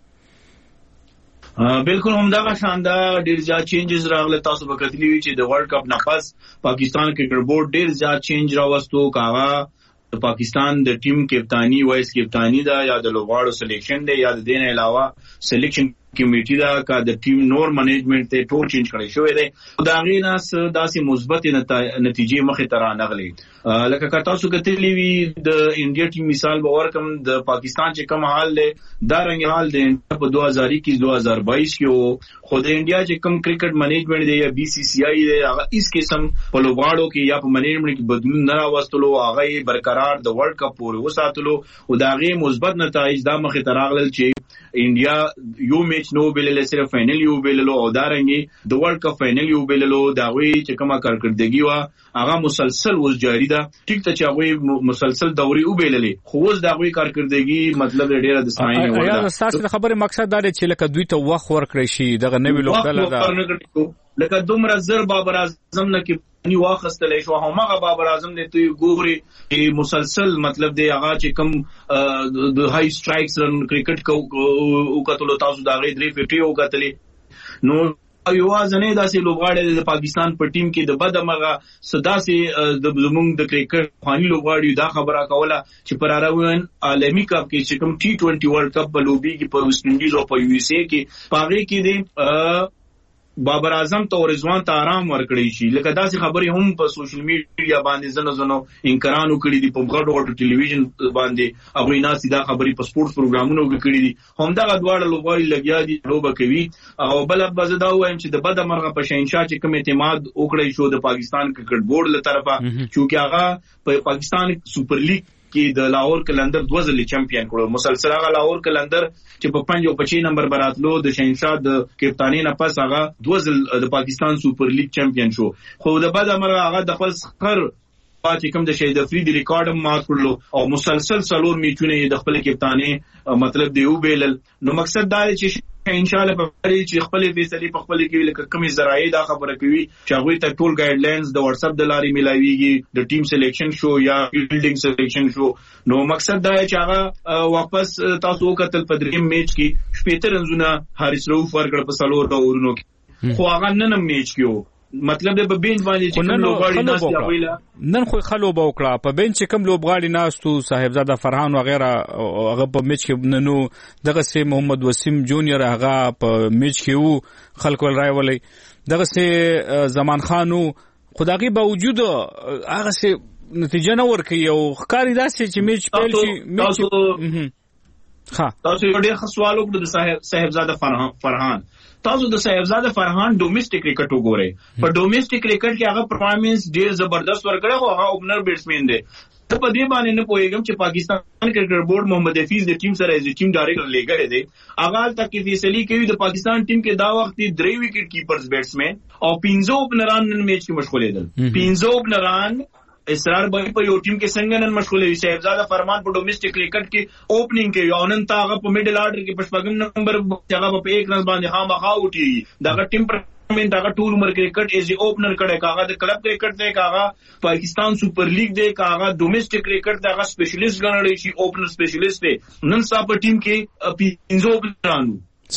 بالکل هم دا شاندار ډیر زیات چینجز راغله تاسو به کتلی وی چې د ورلد کپ نه پس پاکستان کرکټ بورډ ډیر زیات چینج راوستو کاغه د پاکستان د ټیم کپتانی وایس کپتانی دا یا د لوبغاړو سلیکشن دی یا د دین علاوه سلیکشن کمیټي دا کا د ټیم نور منیجمنت ته ټول چینج کړی شوی دی دا غیناس داسې مثبت نتیجې مخه تر راغلي لکه که تاسو کتلی وی د انډیا ټیم مثال به ورکم د پاکستان چې کوم حال دی دا رنګ حال دی په 2021 2022 کې خو د انډیا چې کوم کرکټ منیجمنت دی یا بي سي سي آی دی هغه هیڅ قسم په لوبغاړو کې یا په منیجمنت کې بدلون نه راوستلو هغه برقرار د ورلد کپ پورې وساتلو او دا غي مثبت نتایج دا مخه تر راغلل چې انډیا یو میچ نو بلل صرف فائنل یو بللو او دارنګي د ورلد کپ فائنل یو بللو دا وی چې کومه کارکړدګي وا هغه مسلسل اوس جاری ده ټیک ته چې هغه مسلسل دوري او بللې خو اوس دا وی کارکړدګي مطلب ډیره د ساين ولا یا تاسو خبره مقصد دا چې لکه دوی ته وخت ورکړی شي دغه نوې لوبډله ده لکه دومره زر بابر اعظم نه کې نی واخستلې شو هغه بابر اعظم دې توي ګوري مسلسل مطلب دی هغه چې کوم د هاي سټرایکس رن کرکټ کو کتلو تاسو دا غي 350 او کتلې نو یوازې داسې لوبغاړي د پاکستان په ټیم کې د بدمغه صداسي د زمونږ د کرکټ خاني لوبغاړي دا خبره کوله چې پر اروین عالمی کپ کې چې کوم T20 ورلد کپ په لوبي کې په ویسټ انډیز او په یو اس اے کې پاغي کې دي بابر اعظم ته رضوان ته آرام ورکړی شي لکه داسې خبرې هم په سوشل میډیا باندې زنه انکرانو کړی دي په غړو ټلویزیون باندې هغه ناس دا خبرې په سپورتس پروګرامونو کې کړی دي هم دا غواړي لوبغاړي لګیا دي لوبه کوي او بل بزدا وایم چې د بد مرغه په شینشاه چې کوم اعتماد وکړی شو د پاکستان کرکټ بورډ له طرفه چې هغه په پاکستان سوپر لیګ کې د لاهور کلندر 2 ځله چمپیون کړو مسلسل هغه لاهور کلندر چې په 5 او 5 نمبر براتلو د شینشاه د کپتانی نه پس هغه 2 ځله د پاکستان سوپر لیګ چمپیون شو خو د بعد امر هغه د خپل خر پاتې کوم د شهید افریدي ریکارډ مات کړلو او مسلسل سلور میچونه د خپل کپتانی مطلب دی وبیل نو مقصد دا چې ان شاء الله په اړه چې خپل فیصله په خپل کې لکه کمی زراعي دا خبره کوي چې هغه ته ټول ګایډلاینز د واتس اپ د لارې ملایويږي د ټیم سلیکشن شو یا فیلډینګ سلیکشن شو نو مقصد دا چې هغه واپس تاسو وکتل په دریم میچ کې شپږ رنزونه حارث رؤوف ورکړ په سلور دا ورونو کې خو هغه نن میچ کې مطلب د بینچ باندې چې کوم لوبغاړي ناس دی ویلا نن خو خلو بوکړه په بینچ کوم لوبغاړي ناس تو صاحبزاده فرحان وغیرہ هغه په میچ کې ننو دغه سي محمد وسیم جونیئر هغه په میچ کې وو خلک ول راي ولي دغه سي زمان خانو خدایي باوجود هغه سي نتیجه نه ورکي او ښکاری داسې چې میچ پیل شي میچ تاسو یو ډېر سوال وکړو د صاحبزاده فرحان تاسو د صاحبزاده فرحان ډومېسټک کرکټ وګورئ په ډومېسټک کرکټ کې هغه پرفارمنس ډېر زبردست ورکړی خو هغه اوپنر بیټسمن دی ته په دې باندې نه پوهیږم چې پاکستان کرکټ بورډ محمد حفیظ د ټیم سره ایز ټیم ډایریکټر لګړی دی هغه تک کې فیصله کوي د پاکستان ټیم کې دا وخت 3 وکټ کیپرز بیټسمن او 15 اوپنران نن میچ کې مشغول دي 15 اوپنران اسرار به په یو ټیم کې څنګه نن مشغول وي صاحبزاده فرمان په ډومېسټک کرکټ کې اوپننګ کې یو نن تا هغه په میډل آرډر کې پښپغم نمبر هغه په 1 رن باندې خامخا وټي دا ټیم ټورنمنټ هغه ټول عمر کرکټ ایز اوپنر کړه کاغه د کلب کرکټ دی کاغه پاکستان سوپر لیګ دی کاغه ډومېسټک کرکټ دغه سپیشلیست ګڼل شي اوپنر سپیشلیست دی نن صاحب ټیم کې 15 اوپنرانو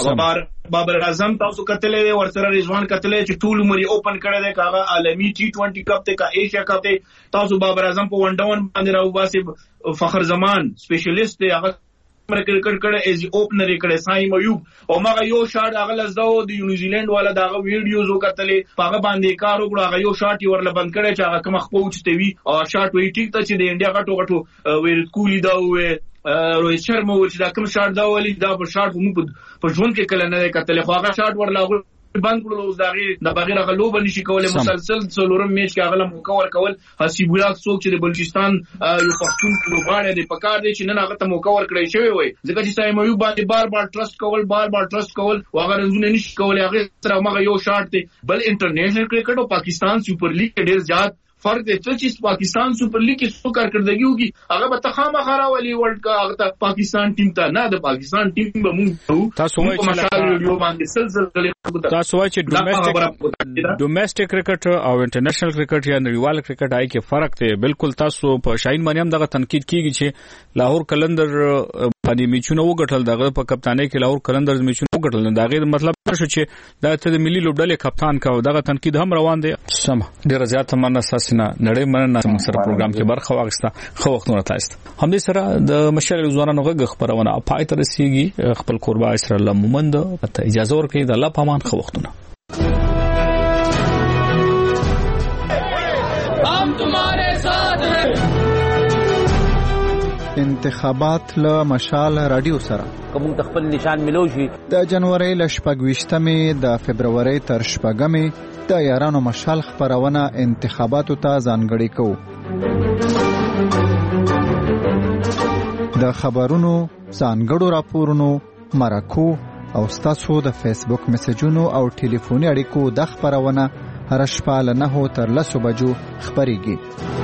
بابر اعظم تاسو کتلې ورسره رضوان کتلې چې ټول عمر اوپن کړه دی کاغه عالمی T20 کپ ته کا ایشیا کپ ته تاسو بابر اعظم په ون ډاون باندې راو باسي فخر زمان سپیشلیست دی هغه کرکټ کړه ایز اوپنر کړه سایم ایوب او ما یو شاټ هغه لزدو د نیوزیلند والا دغه ویډیوز وکتلې هغه باندې کار وکړو هغه یو شاټ ورل بند کړي چې هغه کوم خپوچته وی او شاټ وی ټیک ته چې د انډیا غټو ویل کولی دا وې روهیت شرما و چې دا کوم شاټ دا ولې دا په شاټ هم په ژوند کې کله نه کتلې خو هغه شاټ ورل بند کړو اوس د بغیر غلو بل شي کولای مسلسل څلورم میچ کې هغه موقع ورکول حسیب الله څوک چې د بلوچستان یو پښتون لوبغاړی دی په کار دی چې نن هغه ته موقع ورکړی شوی وي ځکه چې سایم ایوب باندې بار ټرست کول هغه رنځونه نشي کولای هغه تر هغه یو شاټ دی بل انټرنیشنل کرکټ او پاکستان سوپر لیګ کې ډیر زیات فرق دی چې پاکستان سوپر لیګ کې څو کارکړدګي وږي هغه به تخامه خراولي ورلد کا هغه پاکستان ټیم ته نه د پاکستان ټیم به مونږ تاسو وایي چې ویډیو باندې سلسله تاسو وایي چې ډومېسټک کرکټ او انټرنیشنل کرکټ یا نړیوال کرکټ آی کې فرق دی بالکل تاسو په شاهین باندې هم دغه تنقید کیږي چې لاهور کلندر باندې میچونه وګټل دغه په کپتانۍ کې لاهور کلندر میچونه وګټل دغه مطلب شو چې دا ته د ملي لوبډلې کپتان کا دغه تنقید هم روان دی سم ډیر زیات مننه اساسنه نړۍ مننه سره پروګرام کې برخه واغسته خو وختونه تاسو هم دې سره د مشر ځوانانو غږ خبرونه پای تر رسیدي خپل قربا اسر الله مومند ته اجازه ورکړي د الله پامان خو وختونه हम तुम्हारे साथ हैं انتخابات له مشال رادیو سره کوم تخپل نشان ملو شي د جنوري ل 28مې د فبرवरी تر 8مې د یارانو مشال خبرونه انتخاباتو ته ځانګړي کوو د خبرونو ځانګړو راپورونو مرکو او تاسو د فیسبوک میسجونو او ټلیفوني اړیکو د خبرونه هر شپه له 9 تر 10 بجو خبريږي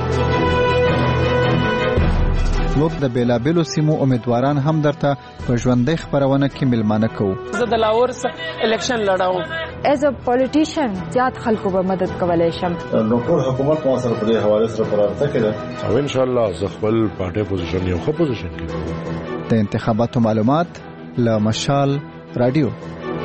موږ د بیلابلو سیمو امیدواران هم درته په ژوندۍ خبرونه کې ملمانه کوو زه د لاهور الیکشن لړاو ایز ا پولیټیشن زیات خلکو به مدد کولای شم نو ټول حکومت مو سره په حواله سره پرارته کړه او ان شاء الله زه خپل پارټي پوزیشن یو ښه پوزیشن کې د انتخاباتو معلومات له مشال رادیو